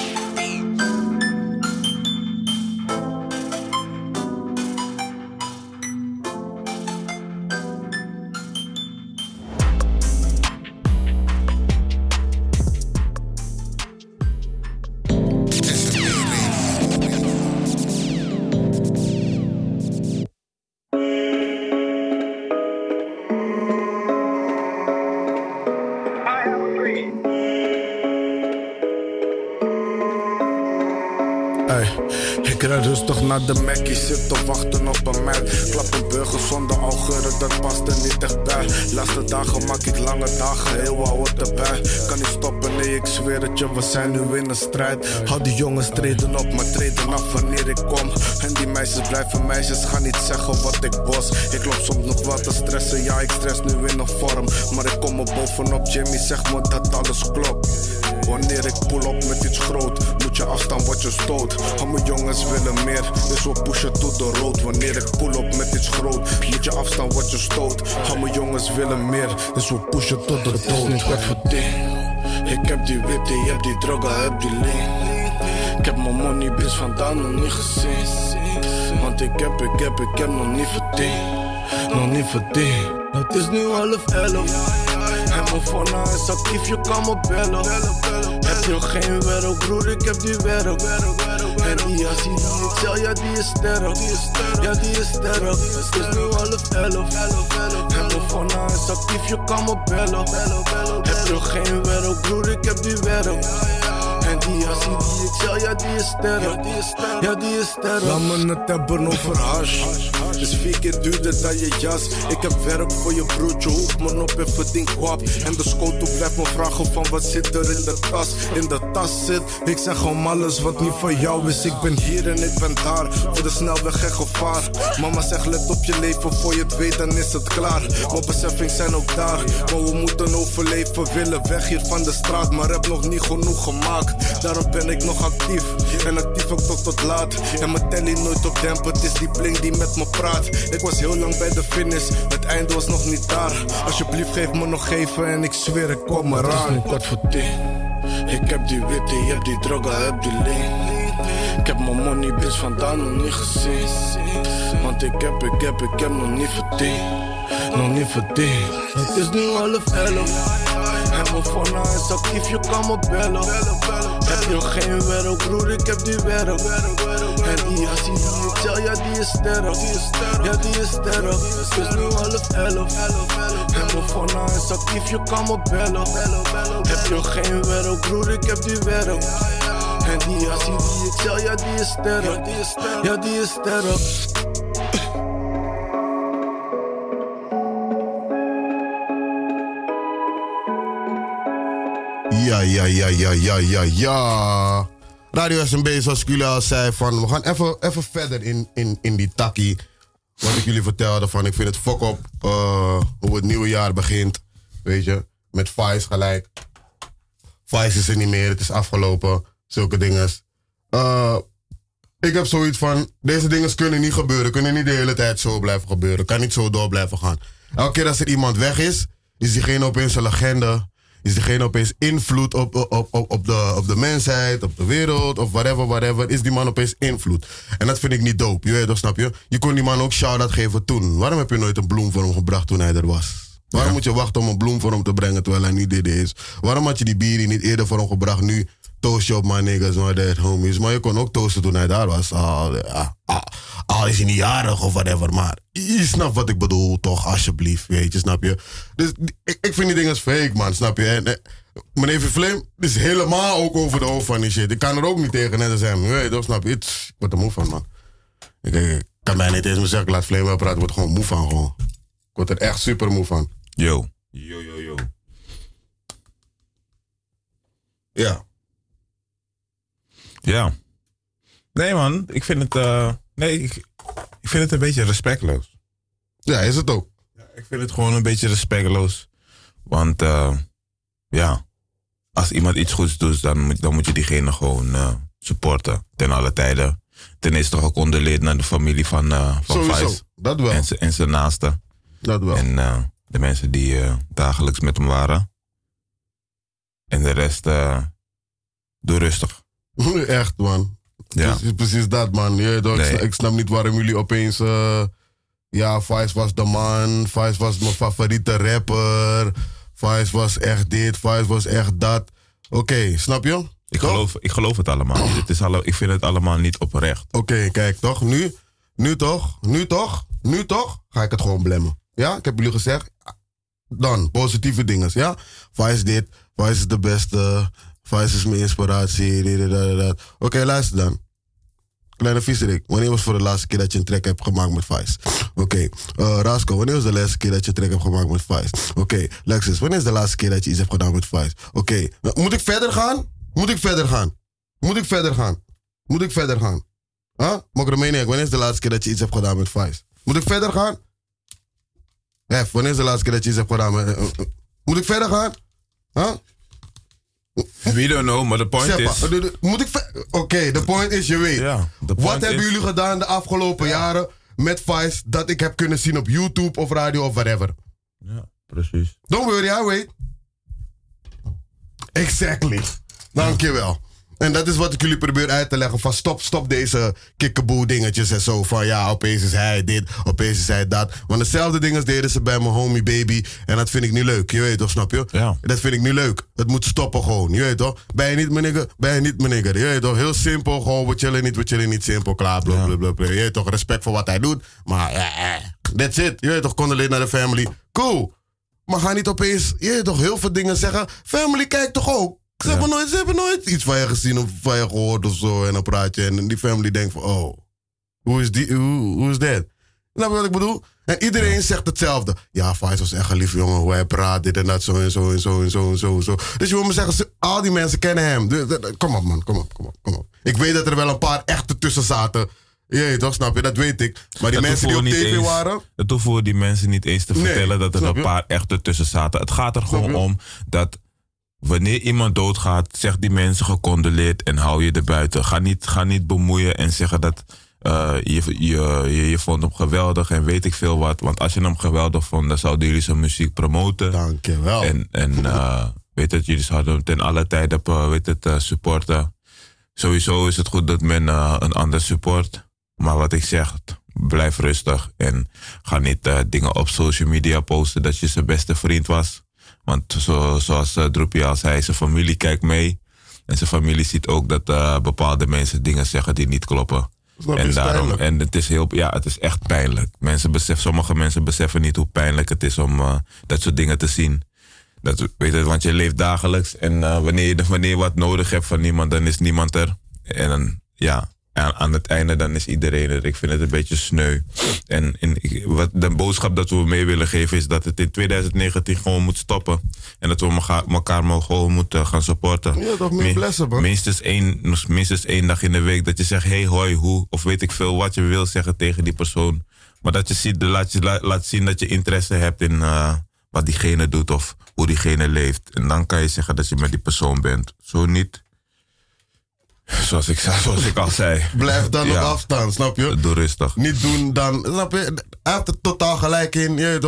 Speaker 14: Ik rijd rustig naar de Mackie, zit te wachten op een meid. Klap een burger zonder augurken, dat past er niet echt bij. Laatste dagen maak ik lange dagen, heel wat hoort erbij. Kan niet stoppen, nee ik zweer het je, we zijn nu in een strijd. Al die jongens treden op, maar treden af wanneer ik kom. En die meisjes blijven meisjes, ga niet zeggen wat ik bos. Ik loop soms nog wat te stressen, ja ik stress nu in een vorm. Maar ik kom er bovenop, Jimmy zegt me dat alles klopt. Wanneer ik pull op met iets groot, moet je afstaan wat je stoot. Al mijn jongens willen meer, dus we pushen tot de rood. Wanneer ik pull op met iets groot, moet je afstaan wat je stoot. Al mijn jongens willen meer, dus we pushen tot de dood. Het is niet kwart voor tien. Ik heb die whip, die heb die droga, heb die lean. Ik heb mijn money bis vandaan nog niet gezien. Want ik heb, ik heb, ik heb nog niet verdiend. Nog niet verdiend. Het is nu half elf. En mijn phone is actief, je kan me bellen. Heb je geen werk, broer, ik heb die werk. En die assie die ik tel, ja die is sterk. Ja die is sterk. Het is nu half elf. En mijn phone is actief, je kan me bellen. Heb je geen werk, broer, ik heb die werk. En die assie die ik tel, ja die is sterk. Ja die is sterk. Laat me het hebben over hash. Is vier keer duurder dan je jas. Ik heb werk voor je broertje, hoef me op en verdien kwap. En de scoto blijft me vragen van wat zit er in de tas. In de tas zit, ik zeg om alles wat niet voor jou is. Ik ben hier en ik ben daar, voor de snelweg geen gevaar. Mama zegt let op je leven, voor je het weet dan is het klaar. Mijn beseffing zijn ook daar, maar we moeten overleven. Willen weg hier van de straat, maar heb nog niet genoeg gemaakt. Daarom ben ik nog actief, en actief ook tot tot laat. En mijn telly nooit op dempen, het is die bling die met me praat. Ik was heel lang bij de finish, het einde was nog niet daar. Alsjeblieft geef me nog even en ik zweer ik kom eraan. Het is nu kwart voor tien. Ik heb die whip, die heb die droga, heb die lean. Ik heb mijn money bis vandaan nog niet gezien. Want ik heb, ik heb, ik heb nog niet verdiend. Nog niet verdiend. Het is nu half elf. En mijn phone is actief, je kan me bellen. Heb je geen werk, broer, ik heb die werk. En die assie die ik tel, ja die is sterk. Ja die is sterk. Het is nu half elf. En mijn phone is actief, je kan me bellen. Heb je geen werk, broer, ik heb die werk. En die assie die ik tel, ja die is sterk. Ja die is sterk.
Speaker 1: Ja, ja, ja, ja, ja, ja, ja. Radio S M B, zoals ik jullie al zei, van, we gaan even, even verder in, in, in die takkie. Wat ik jullie vertelde, van ik vind het fuck op uh, hoe het nieuwe jaar begint. Weet je, met Vice gelijk. Vice is er niet meer, het is afgelopen. Zulke dingen. Uh, ik heb zoiets van, deze dingen kunnen niet gebeuren. Kunnen niet de hele tijd zo blijven gebeuren. Kan niet zo door blijven gaan. Elke keer als er iemand weg is, is diegene opeens een legende. is diegene opeens invloed op, op, op, op, de, op de mensheid, op de wereld, of whatever, whatever. Is die man opeens invloed. En dat vind ik niet dope, je weet toch, snap je? Je kon die man ook shout-out geven toen. Waarom heb je nooit een bloem voor hem gebracht toen hij er was? Waarom ja. moet je wachten om een bloem voor hem te brengen terwijl hij niet dit is? Waarom had je die bier niet eerder voor hem gebracht? Nu toast je op my niggas, my dead homies. Maar je kon ook toosten toen hij daar was. Al ah, ah, ah, is hij niet jarig of whatever. Maar je snapt wat ik bedoel, toch? Alsjeblieft, weet je, snap je? Dus ik, ik vind die dingen fake, man, snap je? En, en, meneer Vervleem is helemaal ook over de hoofd van die shit. Ik kan er ook niet tegen, net als hem. Weet je toch, snap je? Ik word er moe van, man. Ik, ik, ik kan mij niet eens meer zeggen, ik laat Vleem wel praten. Ik word er gewoon moe van, gewoon. Ik word er echt super moe van.
Speaker 10: Yo. Yo, yo, yo.
Speaker 1: Ja.
Speaker 10: Ja. Nee, man. Ik vind het... Uh, nee, ik, ik vind het een beetje respectloos.
Speaker 1: Ja, is het ook.
Speaker 10: Ja, ik vind het gewoon een beetje respectloos. Want, uh, ja... Als iemand iets goeds doet, dan moet, dan moet je diegene gewoon uh, supporten. Ten alle tijden. Ten eerste gecondoleerd naar de familie van, uh, van Vice.
Speaker 1: Dat wel.
Speaker 10: En, en zijn naasten.
Speaker 1: Dat wel.
Speaker 10: En uh, de mensen die uh, dagelijks met hem waren. En de rest, uh, doe rustig.
Speaker 1: Echt, man.
Speaker 10: Ja.
Speaker 1: Precies, precies dat, man. Ja, toch, nee. ik, snap, ik snap niet waarom jullie opeens... Uh, ja, Vice was de man. Vice was mijn favoriete rapper. Vice was echt dit. Vice was echt dat. Oké, okay, snap je?
Speaker 10: Ik geloof, ik geloof het allemaal niet. Het is alle, ik vind het allemaal niet oprecht.
Speaker 1: Oké, okay, kijk, toch? Nu, nu toch? Nu toch? Nu toch? Ga ik het gewoon blemmen. Ja, ik heb jullie gezegd. Dan, positieve dingen, ja? Vice dit. Vice is de beste. Vice is mijn inspiratie. Oké, okay, luister dan. Kleine viezerik, wanneer was voor de laatste keer dat je een track hebt gemaakt met Vice? Oké, okay. uh, Rasco, wanneer was de laatste keer dat je een track hebt gemaakt met Vice? Oké, okay. Lexus, wanneer is de laatste keer dat je iets hebt gedaan met Vice? Oké, okay. Moet ik verder gaan? Moet ik verder gaan? Moet ik verder gaan? Moet ik verder gaan? Huh? Mokromaniac, wanneer is de laatste keer dat je iets hebt gedaan met Vice? Moet ik verder gaan? F, wanneer is de laatste keer dat je iets hebt gedaan met... Uh, uh, moet ik verder gaan? Huh?
Speaker 10: We don't know, maar de point
Speaker 1: Seppa,
Speaker 10: is...
Speaker 1: Moet ik... Oké, okay, de point is, je weet.
Speaker 10: Ja,
Speaker 1: wat hebben
Speaker 10: is...
Speaker 1: jullie gedaan de afgelopen ja. jaren met Vice dat ik heb kunnen zien op YouTube of radio of whatever?
Speaker 10: Ja, precies.
Speaker 1: Don't worry, I wait. Exactly. Dankjewel. En dat is wat ik jullie probeer uit te leggen. Van stop, stop deze kikkeboe dingetjes en zo. Van ja, opeens is hij dit, opeens is hij dat. Want dezelfde dingen deden ze bij mijn homie baby. En dat vind ik niet leuk. Je weet toch, snap je?
Speaker 10: Ja.
Speaker 1: Dat vind ik niet leuk. Het moet stoppen gewoon. Je weet toch? Ben je niet mijn nigger? Ben je niet mijn nigger? Je weet toch? Heel simpel. Gewoon, we chillen niet, we chillen niet. Simpel, klaar. Blablabla. Je weet toch? Respect voor wat hij doet. Maar eh, eh, that's it. Je weet toch? Condoleer naar de family. Cool. Maar ga niet opeens, je weet toch, heel veel dingen zeggen. Family kijkt toch ook? Ze, ja. hebben nooit, ze hebben nooit iets van je gezien of van je gehoord of zo. En dan praat je en die family denkt van, oh, hoe is die, hoe, hoe is dat? Snap je wat ik bedoel? En iedereen ja. zegt hetzelfde. Ja, Vice was echt een lief jongen, hoe hij praat, dit en dat, zo en zo en zo en zo en zo. En zo. Dus je wil me zeggen, al die mensen kennen hem. Kom op man, kom op, kom op, kom op. Ik weet dat er wel een paar echte tussen zaten. Ja, toch, snap je, dat weet ik. Maar die dat mensen die op tv eens, waren...
Speaker 10: Het hoeft voor die mensen niet eens te nee, vertellen dat er een paar echte tussen zaten. Het gaat er gewoon om dat... Wanneer iemand doodgaat, zegt die mensen gecondoleerd en hou je er buiten. Ga niet, ga niet bemoeien en zeggen dat uh, je, je, je, je vond hem geweldig en weet ik veel wat. Want als je hem geweldig vond, dan zouden jullie zijn muziek promoten.
Speaker 1: Dankjewel.
Speaker 10: En, en uh, weet het, jullie zouden hem ten alle tijde uh, weet het, uh, supporten. Sowieso is het goed dat men uh, een ander support. Maar wat ik zeg, blijf rustig en ga niet uh, dingen op social media posten dat je zijn beste vriend was. Want zo, zoals uh, Droepie al zei, zijn familie kijkt mee. En zijn familie ziet ook dat uh, bepaalde mensen dingen zeggen die niet kloppen. En, daarom, en het is heel, ja, het is echt pijnlijk. Mensen besef, sommige mensen beseffen niet hoe pijnlijk het is om uh, dat soort dingen te zien. Dat, weet je, want je leeft dagelijks. En uh, wanneer je wanneer je wat nodig hebt van niemand, dan is niemand er. En dan, ja... En aan het einde dan is iedereen er. Ik vind het een beetje sneu. En, en wat de boodschap dat we mee willen geven is dat het in twintig negentien gewoon moet stoppen. En dat we elkaar, elkaar maar gewoon moeten gaan supporten.
Speaker 1: Ja, toch meer blessen, man.
Speaker 10: Minstens één, minstens één dag in de week dat je zegt, hey, hoi, hoe. Of weet ik veel wat je wil zeggen tegen die persoon. Maar dat je, ziet, laat, je laat zien dat je interesse hebt in uh, wat diegene doet of hoe diegene leeft. En dan kan je zeggen dat je met die persoon bent. Zo niet... Zoals ik, zoals ik al zei.
Speaker 1: Blijf dan
Speaker 10: ja.
Speaker 1: op afstand, snap je?
Speaker 10: Doe rustig.
Speaker 1: Niet doen dan, snap je? Hij heeft er totaal gelijk in. Je, toch?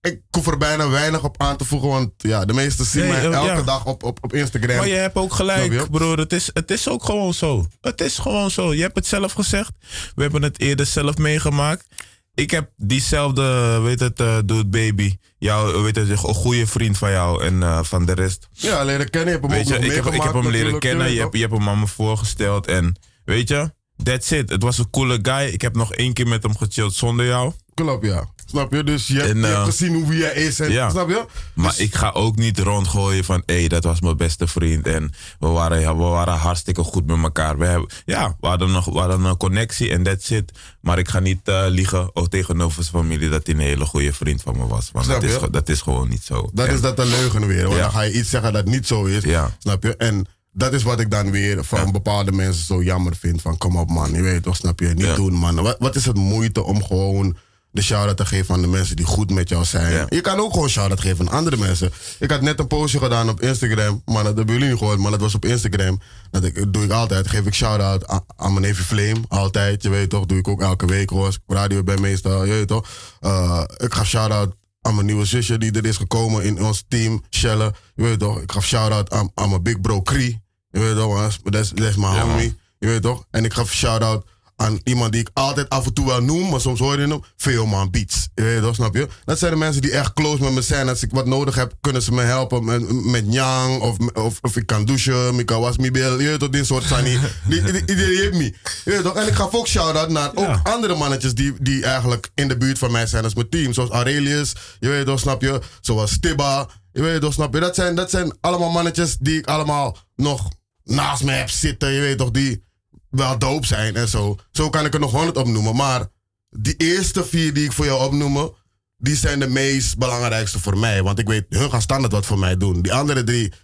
Speaker 1: ik hoef er bijna weinig op aan te voegen, want ja, de meesten zien
Speaker 10: Nee,
Speaker 1: mij
Speaker 10: uh,
Speaker 1: elke
Speaker 10: ja.
Speaker 1: dag op, op, op Instagram.
Speaker 10: Maar je hebt ook
Speaker 1: Snap
Speaker 10: gelijk,
Speaker 1: je?
Speaker 10: broer. Het is, het is ook gewoon zo. Het is gewoon zo. Je hebt het zelf gezegd. We hebben het eerder zelf meegemaakt. Ik heb diezelfde, weet het, uh, Dude Baby. Jou, weet het, een goede vriend van jou en uh, van de rest.
Speaker 1: Ja, leren kennen. Je hebt hem
Speaker 10: Weet
Speaker 1: ook
Speaker 10: je,
Speaker 1: nog
Speaker 10: ik heb, ik
Speaker 1: meegemaakt
Speaker 10: heb hem leren
Speaker 1: natuurlijk,
Speaker 10: kennen.
Speaker 1: je
Speaker 10: Je
Speaker 1: weet
Speaker 10: hebt, je hebt hem aan me voorgesteld. En weet je, that's it. Het was een coole guy. Ik heb nog één keer met hem gechilled zonder jou.
Speaker 1: Klopt, ja. Snap je? Dus je hebt,
Speaker 10: En,
Speaker 1: je hebt
Speaker 10: uh,
Speaker 1: gezien hoe wie hij is. En,
Speaker 10: ja.
Speaker 1: Snap je?
Speaker 10: Maar ik ga ook niet rondgooien van, hé, hey, dat was mijn beste vriend. En we waren, ja, we waren hartstikke goed met elkaar. We hebben, ja, we hadden, nog, we hadden een connectie en that's it. Maar ik ga niet uh, liegen ook tegenover zijn familie dat hij een hele goede vriend van me was. Want
Speaker 1: Snap
Speaker 10: dat is,
Speaker 1: je?
Speaker 10: ge- dat is gewoon niet zo.
Speaker 1: Dat
Speaker 10: En-
Speaker 1: is dat een leugen weer. Want
Speaker 10: Ja.
Speaker 1: dan ga je iets zeggen dat niet zo is.
Speaker 10: Ja.
Speaker 1: Snap je? En dat is wat ik dan weer van bepaalde mensen zo jammer vind. Van kom op man, je weet toch, snap je? Niet
Speaker 10: Ja.
Speaker 1: doen man. Wat, wat is het moeite om gewoon de shout-out te geven aan de mensen die goed met jou zijn.
Speaker 10: Ja.
Speaker 1: Je kan ook gewoon shout-out geven aan andere mensen. Ik had net een postje gedaan op Instagram. Maar dat hebben jullie niet gehoord, maar dat was op Instagram. Dat, ik, dat doe ik altijd. Geef ik shout-out aan, aan mijn neefje Flame. Altijd, je weet toch. Doe ik ook elke week hoor. Als ik op radio ben meestal, je weet toch. Uh, ik ga shout-out aan mijn nieuwe zusje die er is gekomen in ons team. Shelle, je weet toch. Ik gaf shout-out aan, aan mijn big bro Cree. Je weet toch, man. Dat is, dat is mijn
Speaker 10: Ja,
Speaker 1: homie.
Speaker 10: man.
Speaker 1: Je weet toch. En ik gaf shout-out aan iemand die ik altijd af en toe wel noem, maar soms hoor je hem. Veelman Beats. Je weet toch, snap je? Dat zijn de mensen die echt close met me zijn. Als ik wat nodig heb, kunnen ze me helpen met, met Nyang. Of, of, of ik kan douchen, ik kan was mijn bil. Je weet toch, dit soort sani. die, die, die, die heeft me. Je weet toch? En ik gaf ook shout-out naar ook
Speaker 10: Ja.
Speaker 1: andere mannetjes die, die eigenlijk in de buurt van mij zijn als mijn team. Zoals Aurelius, je weet toch, snap je? Zoals Tibba, je weet toch, snap je? Dat zijn, dat zijn allemaal mannetjes die ik allemaal nog naast me heb zitten. Je weet toch, die wel dope zijn en zo. Zo kan ik er nog honderd opnoemen. Maar die eerste vier die ik voor jou opnoem, die zijn de meest belangrijkste voor mij. Want ik weet, hun gaan standaard wat voor mij doen. Die andere drie,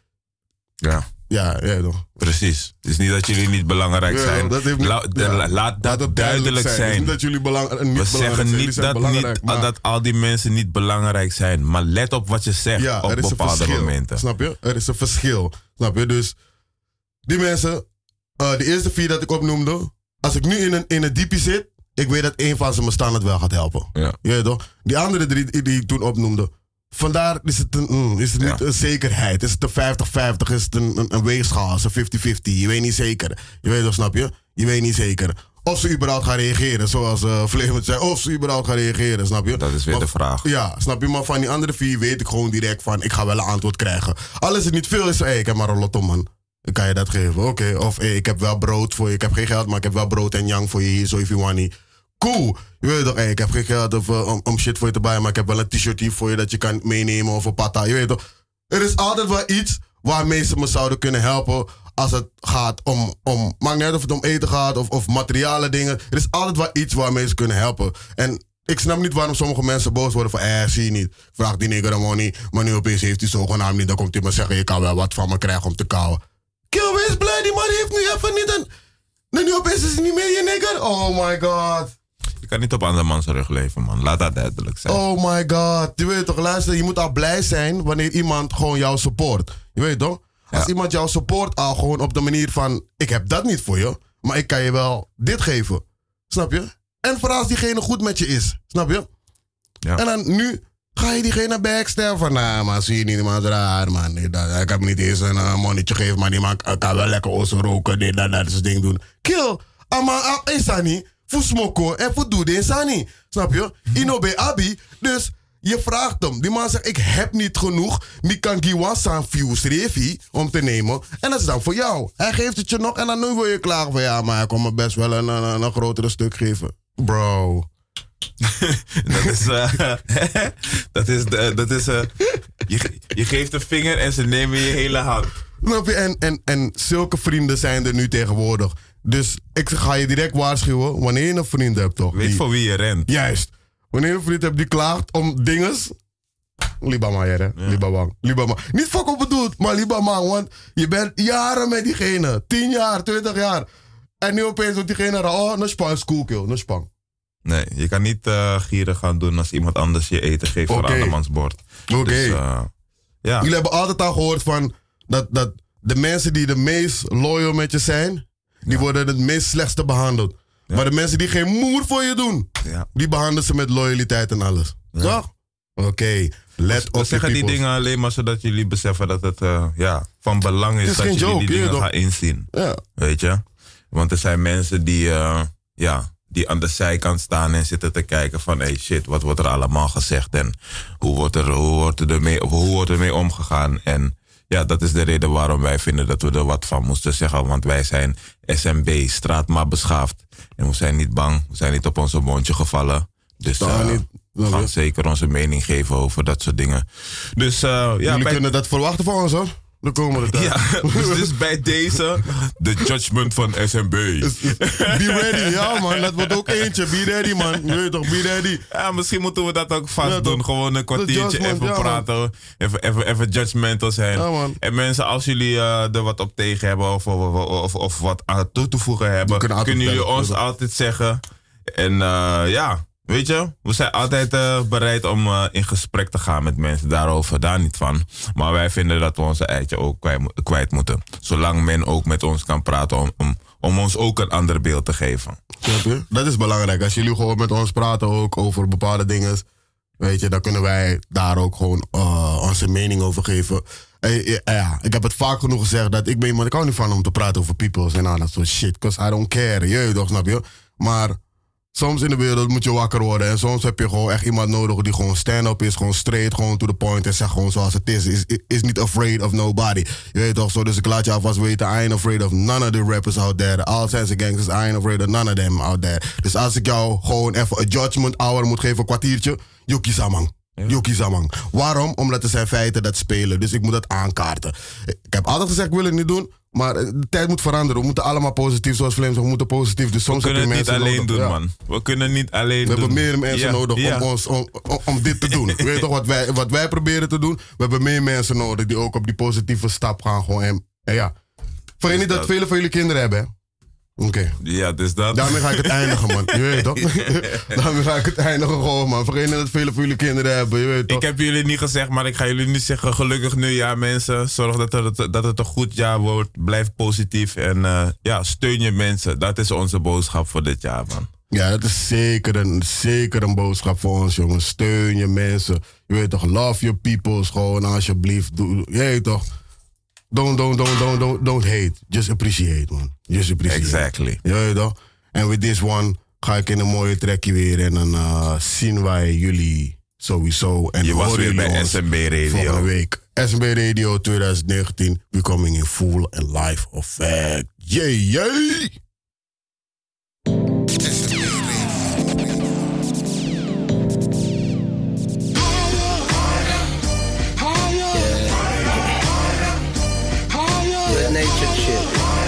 Speaker 10: Ja.
Speaker 1: ja, ja toch.
Speaker 10: Precies. Het is niet dat jullie niet belangrijk
Speaker 1: Ja,
Speaker 10: zijn.
Speaker 1: dat heeft niet-
Speaker 10: La- de-
Speaker 1: ja.
Speaker 10: la- Laat dat
Speaker 1: het
Speaker 10: duidelijk
Speaker 1: Het is
Speaker 10: zijn.
Speaker 1: niet dat jullie belang, eh, niet
Speaker 10: We
Speaker 1: belangrijk
Speaker 10: zeggen
Speaker 1: zijn. Jullie
Speaker 10: niet
Speaker 1: zijn
Speaker 10: dat,
Speaker 1: belangrijk,
Speaker 10: niet
Speaker 1: maar-
Speaker 10: dat al die mensen niet belangrijk zijn. Maar let op wat je zegt
Speaker 1: Ja,
Speaker 10: op
Speaker 1: er is een
Speaker 10: bepaalde
Speaker 1: verschil.
Speaker 10: momenten.
Speaker 1: Snap je? Er is een verschil. Snap je? Dus die mensen, uh, de eerste vier dat ik opnoemde, als ik nu in een, in een diepie zit, ik weet dat één van ze me standaard wel gaat helpen.
Speaker 10: Ja.
Speaker 1: Je weet toch? Die andere drie die, die ik toen opnoemde, vandaar is het, een, mm, is het niet
Speaker 10: Ja.
Speaker 1: een zekerheid. Is het een vijftig vijftig? Is het een, een, een weegschaal? Is het een vijftig vijftig? Je weet niet zeker. Je weet toch, snap je? Je weet niet zeker. Of ze überhaupt gaan reageren, zoals uh, Vleemend zei. Of ze überhaupt gaan reageren, snap je?
Speaker 10: Dat is weer
Speaker 1: Of-
Speaker 10: de vraag.
Speaker 1: Ja, snap je? Maar van die andere vier weet ik gewoon direct van, ik ga wel een antwoord krijgen. Al is het niet veel, is zo, hey, ik heb maar een lotto, man. Dan kan je dat geven, oké. Of hey, ik heb wel brood voor je. Ik heb geen geld, maar ik heb wel brood en yang voor je hier, zo if you want it. Cool. Je weet toch, hey, ik heb geen geld of, uh, om, om shit voor je te buyen, maar ik heb wel een t-shirt hier voor je dat je kan meenemen of een pata. Je weet toch, er is altijd wel iets waarmee ze me zouden kunnen helpen als het gaat om, om maakt niet uit of het om eten gaat of, of materiële dingen. Er is altijd wel iets waarmee ze kunnen helpen. En ik snap niet waarom sommige mensen boos worden van, eh, zie je niet. Vraag die nigger hem niet, maar nu opeens heeft hij zogenaamd niet. Dan komt hij me zeggen, je kan wel wat van me krijgen om te kauwen. Kill, wees blij, die man heeft nu even niet een... Nee, nu opeens is hij niet meer je nigger. Oh my god.
Speaker 10: Je kan niet op andermans rug leven, man. Laat dat duidelijk zijn.
Speaker 1: Oh my god. Je weet toch, luister, je moet al blij zijn wanneer iemand gewoon jou support. Je weet toch? Als
Speaker 10: Ja.
Speaker 1: iemand jou support al gewoon op de manier van, ik heb dat niet voor je, maar ik kan je wel dit geven. Snap je? En vooral als diegene goed met je is. Snap je?
Speaker 10: Ja.
Speaker 1: En dan nu ga je diegene backstabben van, nou, maar zie je niet, man, dat is raar, man. Nee, dat, ik heb niet eens een uh, monnetje gegeven, maar die man kan wel lekker ossen roken, dit, dat, dat soort dingen doen. Kill, ama, is dat niet? Voor smoko en voor doe dit niet. Snap je? Ino be abi, dus je vraagt hem. Die man zegt, ik heb niet genoeg. Mi kan giwan san views revi om te nemen. En dat is dan voor jou. Hij geeft het je nog en dan nu wil je klagen van, ja, maar hij kon me best wel een, een, een, een grotere stuk geven. Bro.
Speaker 10: Dat is, uh, dat is, uh, dat is uh, je, je geeft een vinger en ze nemen je hele hand.
Speaker 1: Snap je? En, en, en zulke vrienden zijn er nu tegenwoordig. Dus ik ga je direct waarschuwen, wanneer je een vriend hebt toch?
Speaker 10: Weet
Speaker 1: die,
Speaker 10: voor wie je rent.
Speaker 1: Juist. Wanneer je een vriend hebt die klaagt om dinges. Libama, hè? Ja. Libama. Libama. Niet fuck op bedoeld, maar Libama. Want je bent jaren met diegene. tien jaar, twintig jaar. En nu opeens doet diegene, oh, no span is cool, kill. No span.
Speaker 10: Nee, je kan niet uh, gierig gaan doen als iemand anders je eten geeft
Speaker 1: Okay.
Speaker 10: voor andermans bord.
Speaker 1: Oké. Okay.
Speaker 10: Dus, uh, ja.
Speaker 1: Jullie hebben altijd al gehoord van dat, dat de mensen die de meest loyal met je zijn, die ja. worden het meest slechtste behandeld. Ja. Maar de mensen die geen moer voor je doen,
Speaker 10: ja.
Speaker 1: die behandelen ze met loyaliteit en alles. Ja. Toch? Oké, okay. Let op.
Speaker 10: We zeggen die dingen alleen maar zodat jullie beseffen dat het uh, ja, van belang is, is dat jullie joke, die dingen gaan inzien.
Speaker 1: Ja.
Speaker 10: Weet je? Want er zijn mensen die, uh, ja, die aan de zijkant staan en zitten te kijken van hey shit, wat wordt er allemaal gezegd en hoe wordt er, hoe wordt er, mee, hoe wordt er mee omgegaan. En ja, dat is de reden waarom wij vinden dat we er wat van moesten zeggen. Want wij zijn S M B, straat maar beschaafd. En we zijn niet bang, we zijn niet op onze mondje gevallen. Dus uh, niet, we gaan zeker onze mening geven over dat soort dingen. Dus uh, ja,
Speaker 1: jullie
Speaker 10: bij...
Speaker 1: kunnen dat verwachten van ons hoor. De komende tijd.
Speaker 10: Ja, dus, dus bij deze, de judgment van S M B.
Speaker 1: Be ready, ja man. Dat wordt ook eentje. Be ready man. Je weet toch, be ready.
Speaker 10: Ja, misschien moeten we dat ook vast ja, doen. Gewoon een kwartiertje even ja, praten. Even, even, even judgmental zijn. Ja, en mensen, als jullie uh, er wat op tegen hebben of, of, of, of wat aan toe te voegen hebben, kunnen, kunnen jullie ons hebben. altijd zeggen. En uh, ja... Weet je, we zijn altijd uh, bereid om uh, in gesprek te gaan met mensen daarover, daar niet van. Maar wij vinden dat we onze eitje ook kwijt, kwijt moeten. Zolang men ook met ons kan praten om, om, om ons ook een ander beeld te geven.
Speaker 1: Dat is belangrijk. Als jullie gewoon met ons praten ook over bepaalde dingen, weet je, dan kunnen wij daar ook gewoon uh, onze mening over geven. Uh, uh, ja, ik heb het vaak genoeg gezegd dat ik ben iemand, ik hou niet van om te praten over peoples en al dat soort shit. Because I don't care, je toch, snap je? Maar... Soms in de wereld moet je wakker worden. En soms heb je gewoon echt iemand nodig die gewoon stand-up is. Gewoon straight, gewoon to the point. En zegt gewoon zoals het is. Is, is niet afraid of nobody. Je weet toch zo. Dus ik laat je alvast weten. I ain't afraid of none of the rappers out there. All sense gangsters. I ain't afraid of none of them out there. Dus als ik jou gewoon even een judgment hour moet geven. Een kwartiertje. Yuki Samang. Yuki Samang. Waarom? Omdat er zijn feiten dat spelen. Dus ik moet dat aankaarten. Ik heb altijd gezegd, ik wil het niet doen. Maar de tijd moet veranderen. We moeten allemaal positief, zoals Flames, we moeten positief. Dus soms
Speaker 10: we kunnen
Speaker 1: het
Speaker 10: niet alleen
Speaker 1: nodig.
Speaker 10: doen,
Speaker 1: ja.
Speaker 10: man. We kunnen niet alleen
Speaker 1: we
Speaker 10: doen.
Speaker 1: We hebben meer mensen ja. nodig ja. om, ons, om, om, om dit te doen. Weet je toch wat wij, wat wij proberen te doen? We hebben meer mensen nodig die ook op die positieve stap gaan. Gewoon en, en ja. Vergeet niet dat, dat vele van jullie kinderen hebben, hè? Oké. Okay.
Speaker 10: Ja, dus dat.
Speaker 1: Daarmee ga ik het eindigen, man. Je weet toch? Daarmee ga ik het eindigen gewoon, man. Vergeet niet dat vele van jullie kinderen hebben. Je weet toch?
Speaker 10: Ik heb jullie niet gezegd, maar ik ga jullie nu zeggen: gelukkig nieuwjaar, mensen. Zorg dat het, dat het een goed jaar wordt. Blijf positief en uh, ja, steun je mensen. Dat is onze boodschap voor dit jaar, man.
Speaker 1: Ja, dat is zeker een, zeker een boodschap voor ons, jongens. Steun je mensen. Je weet toch? Love your peoples. Gewoon alsjeblieft. Doe, je weet toch? Don't, don't, don't, don't, don't, don't hate. Just appreciate, man. Just appreciate.
Speaker 10: Exactly.
Speaker 1: Ja, weet toch? En with this one ga ik in een mooie trekje weer. En dan uh, zien wij jullie sowieso. En
Speaker 10: je was weer bij S M B Radio.
Speaker 1: Volgende week. S M B Radio twintig negentien. Becoming in full and live effect. Yay, yay!
Speaker 15: Nature shit.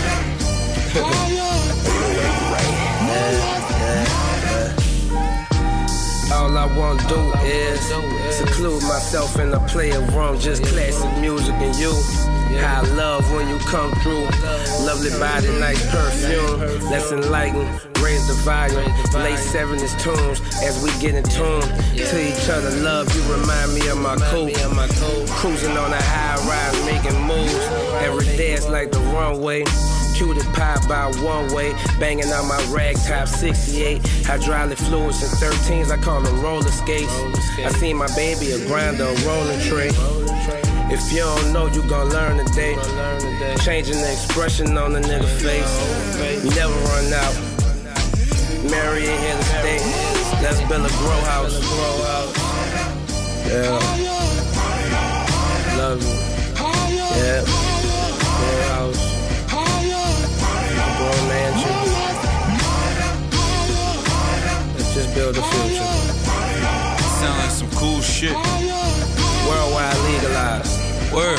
Speaker 15: All I wanna do is seclude myself in a player room, just classic music and you. How I love when you come through. Lovely body, nice perfume. Let's enlighten, raise the volume. Late seventies tunes as we get in tune to each other. Love, you remind me of my coupe. Cruising on a high rise, making moves. Every day it's like the runway. Cutie pie by one way, banging on my rag top sixty-eight. Hydraulic fluids and thirteens, I call them roller skates. I seen my baby a grinder, a rolling tray. If you don't know, you gon' learn today. Changing the expression on the nigga face. Never run out. Mary ain't here to stay. Let's build a grow house. Yeah. Love you. Yeah. Grow house. Grow mansion. Let's just build a future.
Speaker 16: Sound like some cool shit.
Speaker 15: Worldwide legalized.
Speaker 16: Word.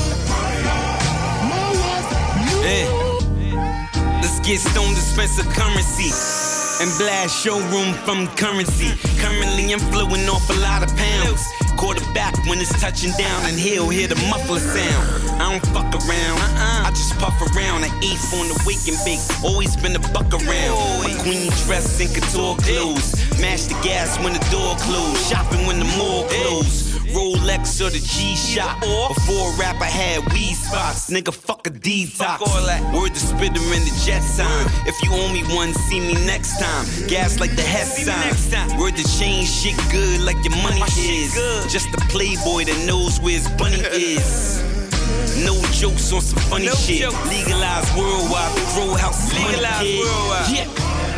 Speaker 16: Hey. Let's get stoned to spend some currency and blast showroom from currency. Currently I'm flowing off a lot of pounds. Quarterback when it's touching down and he'll hear the muffler sound. I don't fuck around, uh-uh. I just puff around. I eighth on the wake and bake, always been a buck around. My queen dress in couture clothes. Mash the gas when the door closed. Shopping when the mall closed. Rolex X or the G-Shot. Before rap, I had weed spots. Nigga, fuck a detox. Word to Spitter in the jet sign. If you owe me one, see me next time. Gas like the Hess sign. Word to change shit good like your money is. Just a playboy that knows where his bunny is. No jokes on some funny no shit. Jokes. Legalized worldwide. Grow house legalized worldwide. Yeah.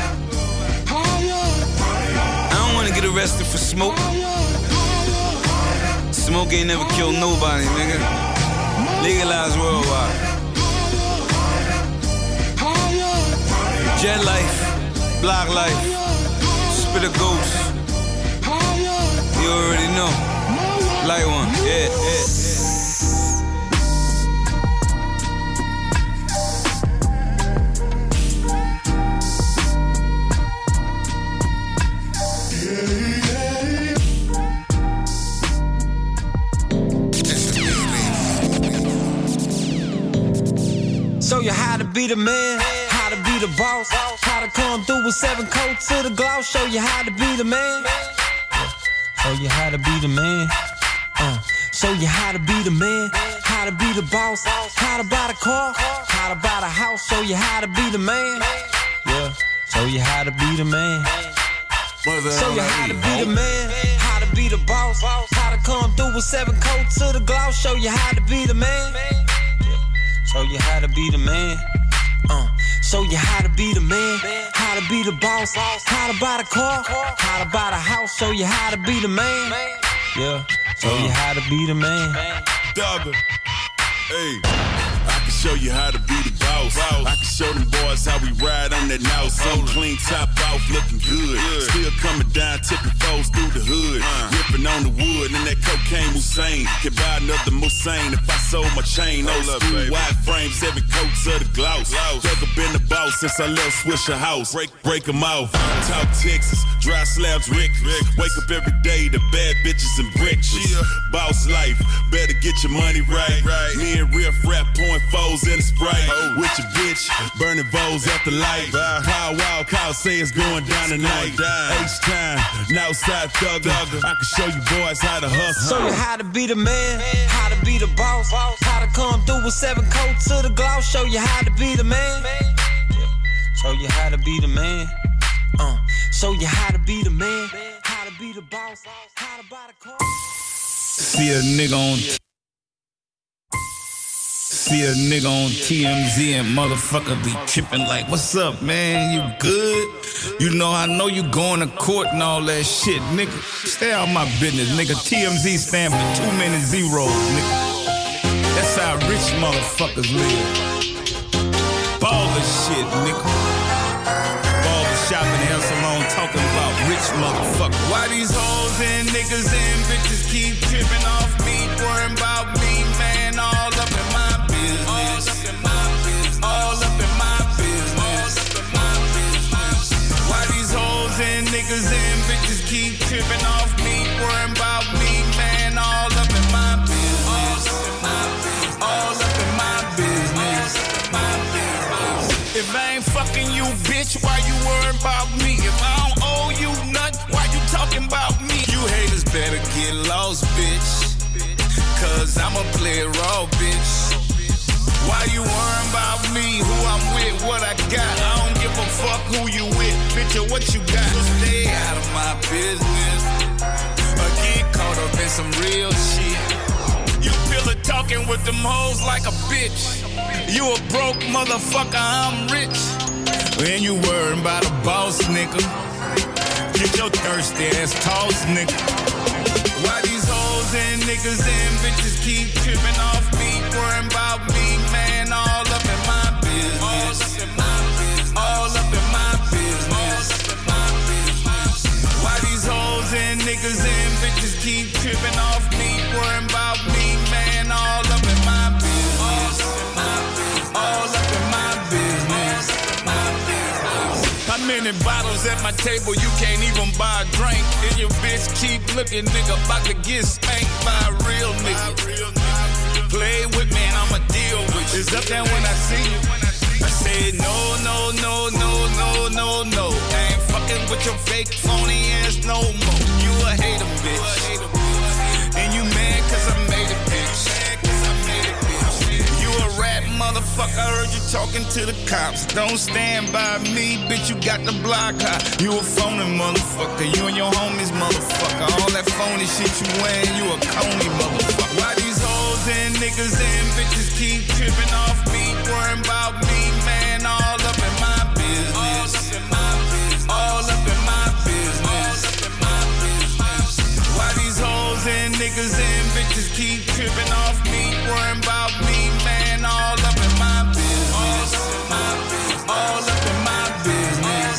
Speaker 16: I don't wanna get arrested for smoke. Smoke ain't never killed nobody, nigga. Legalized worldwide. Jet life, block life, spit a ghost. You already know. Light one, yeah, yeah.
Speaker 17: Show you how to be the man, how to be the boss, how to come through with seven coats to the gloss. Show you how to be the man. Show you how to be the man. Uh, show you how to be the man, how to be the boss, how to buy the car, how to buy the house. Show you how to be the man. Yeah. Show you how to be the man. Show you how to be the man, how to be the boss, how to come through with seven coats to the gloss. Show you how to be the man. Show you how to be the man. Uh, show you how to be the man, how to be the boss, how to buy the car, how to buy the house. Show you how to be the man. Yeah. Show you how to be the man.
Speaker 18: Dogger. Hey. I can show you how to be the boss. I can show them boys how we ride on that now. Some clean top off, looking good. Still coming down, tipping foes through the hood. Ripping on the wood and that cocaine Hussein. Can buy another Musain if I sold my chain. Old school wide frame, seven coats of the gloss. Dug up in the boss since I left Swisher House. Break, break them off. Talk Texas, dry slabs Rick. Wake up every day to bad bitches and breakfast. Boss life, better get your money right. Me and Riff rap pouring foes in the Sprite. With your bitch, burning bowls at the light. Power Wild Cow say it's going down tonight. H-time, Northside Thugger. I can show you boys how to hustle.
Speaker 17: Show you how to be the man, how to be the boss, how to come through with seven coats to the gloss. Show you how to be the man. Show you how to be the man. Uh, show you how to be the man, how to be the boss, how to buy the car.
Speaker 19: See a nigga on See a nigga on T M Z and motherfucker be tripping like, what's up, man? You good? You know, I know you going to court and all that shit, nigga. Stay out my business, nigga. T M Z stand for too many zeros, nigga. That's how rich motherfuckers live. Baller shit, nigga. Baller shop and hair salon talking about rich motherfuckers. Why these hoes and niggas and bitches keep tripping off me, worrying about me, man, all up in my all up in my business. Why these hoes and niggas and bitches keep tripping off me, worrying about me, man, all up in my business. All up in my business. If I ain't fucking you, bitch, why you worrying about me? If I don't owe you nothing, why you talking about me? You haters better get lost, bitch, cause I'ma play it raw, bitch. Why you worrying about me, who I'm with, what I got? I don't give a fuck who you with, bitch, or what you got. Stay out of my business, or get caught up in some real shit. You pillar talking with them hoes like a bitch. You a broke motherfucker, I'm rich. When you worrying about a boss, nigga, get your thirsty ass tossed, nigga. Why these hoes and niggas and bitches keep tripping off me, worrying about me, man, all up in my business. All up in my business. Why these hoes and niggas and bitches keep tripping off me, worrying about me, man, all up in my business. All up in my business. How many bottles at my table you can't even buy a drink? And your bitch keep looking, nigga, about to get spanked by a real nigga. Play with me and I'ma deal with you. It's up there when I see you. I said no, no, no, no, no, no, no. I ain't fucking with your fake phony ass no more. You a hater, bitch. And you mad cause talking to the cops. Don't stand by me, bitch, you got the block high. You a phony motherfucker, you and your homies motherfucker. All that phony shit you wearing, you a coney motherfucker. Why these hoes and niggas and bitches keep tripping off me, worrying about me, man, all up in my business. All up in my business. Why these hoes and niggas and bitches keep tripping off me, worrying about me, man, all up in my business. All up in my business.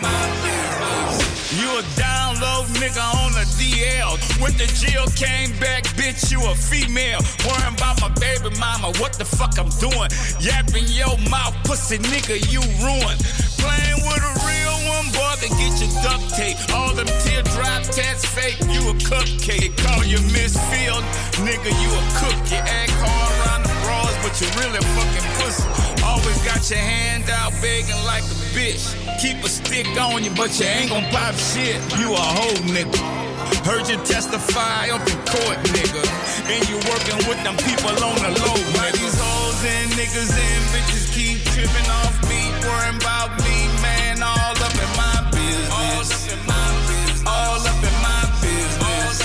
Speaker 19: You a down low nigga on a D L. Went to jail, came back, bitch, you a female. Worrying about my baby mama, what the fuck I'm doing? Yapping your mouth, pussy nigga, you ruined. Playing with a real one, boy, can get your duct tape. All them teardrop tats fake, you a cupcake. Call you misfilled, nigga, you a cook. You act hard around the bras, but you really fucking pussy. Always got your hand out begging like a bitch. Keep a stick on you, but you ain't gon' pop shit. You a hoe nigga. Heard you testify up in court, nigga. And you working with them people on the low, nigga. These hoes and niggas and bitches keep tripping off me, worrying about me, man, all up in my business. All up in my business.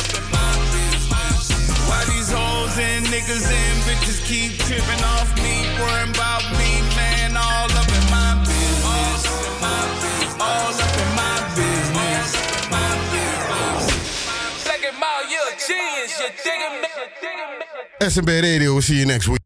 Speaker 19: Why these hoes and niggas and bitches keep tripping off me, worrying about me, man, all up in my business. All up in my business.
Speaker 17: Check him out, you're a genius, you digging me?
Speaker 1: S M B Radio, we'll see you next week.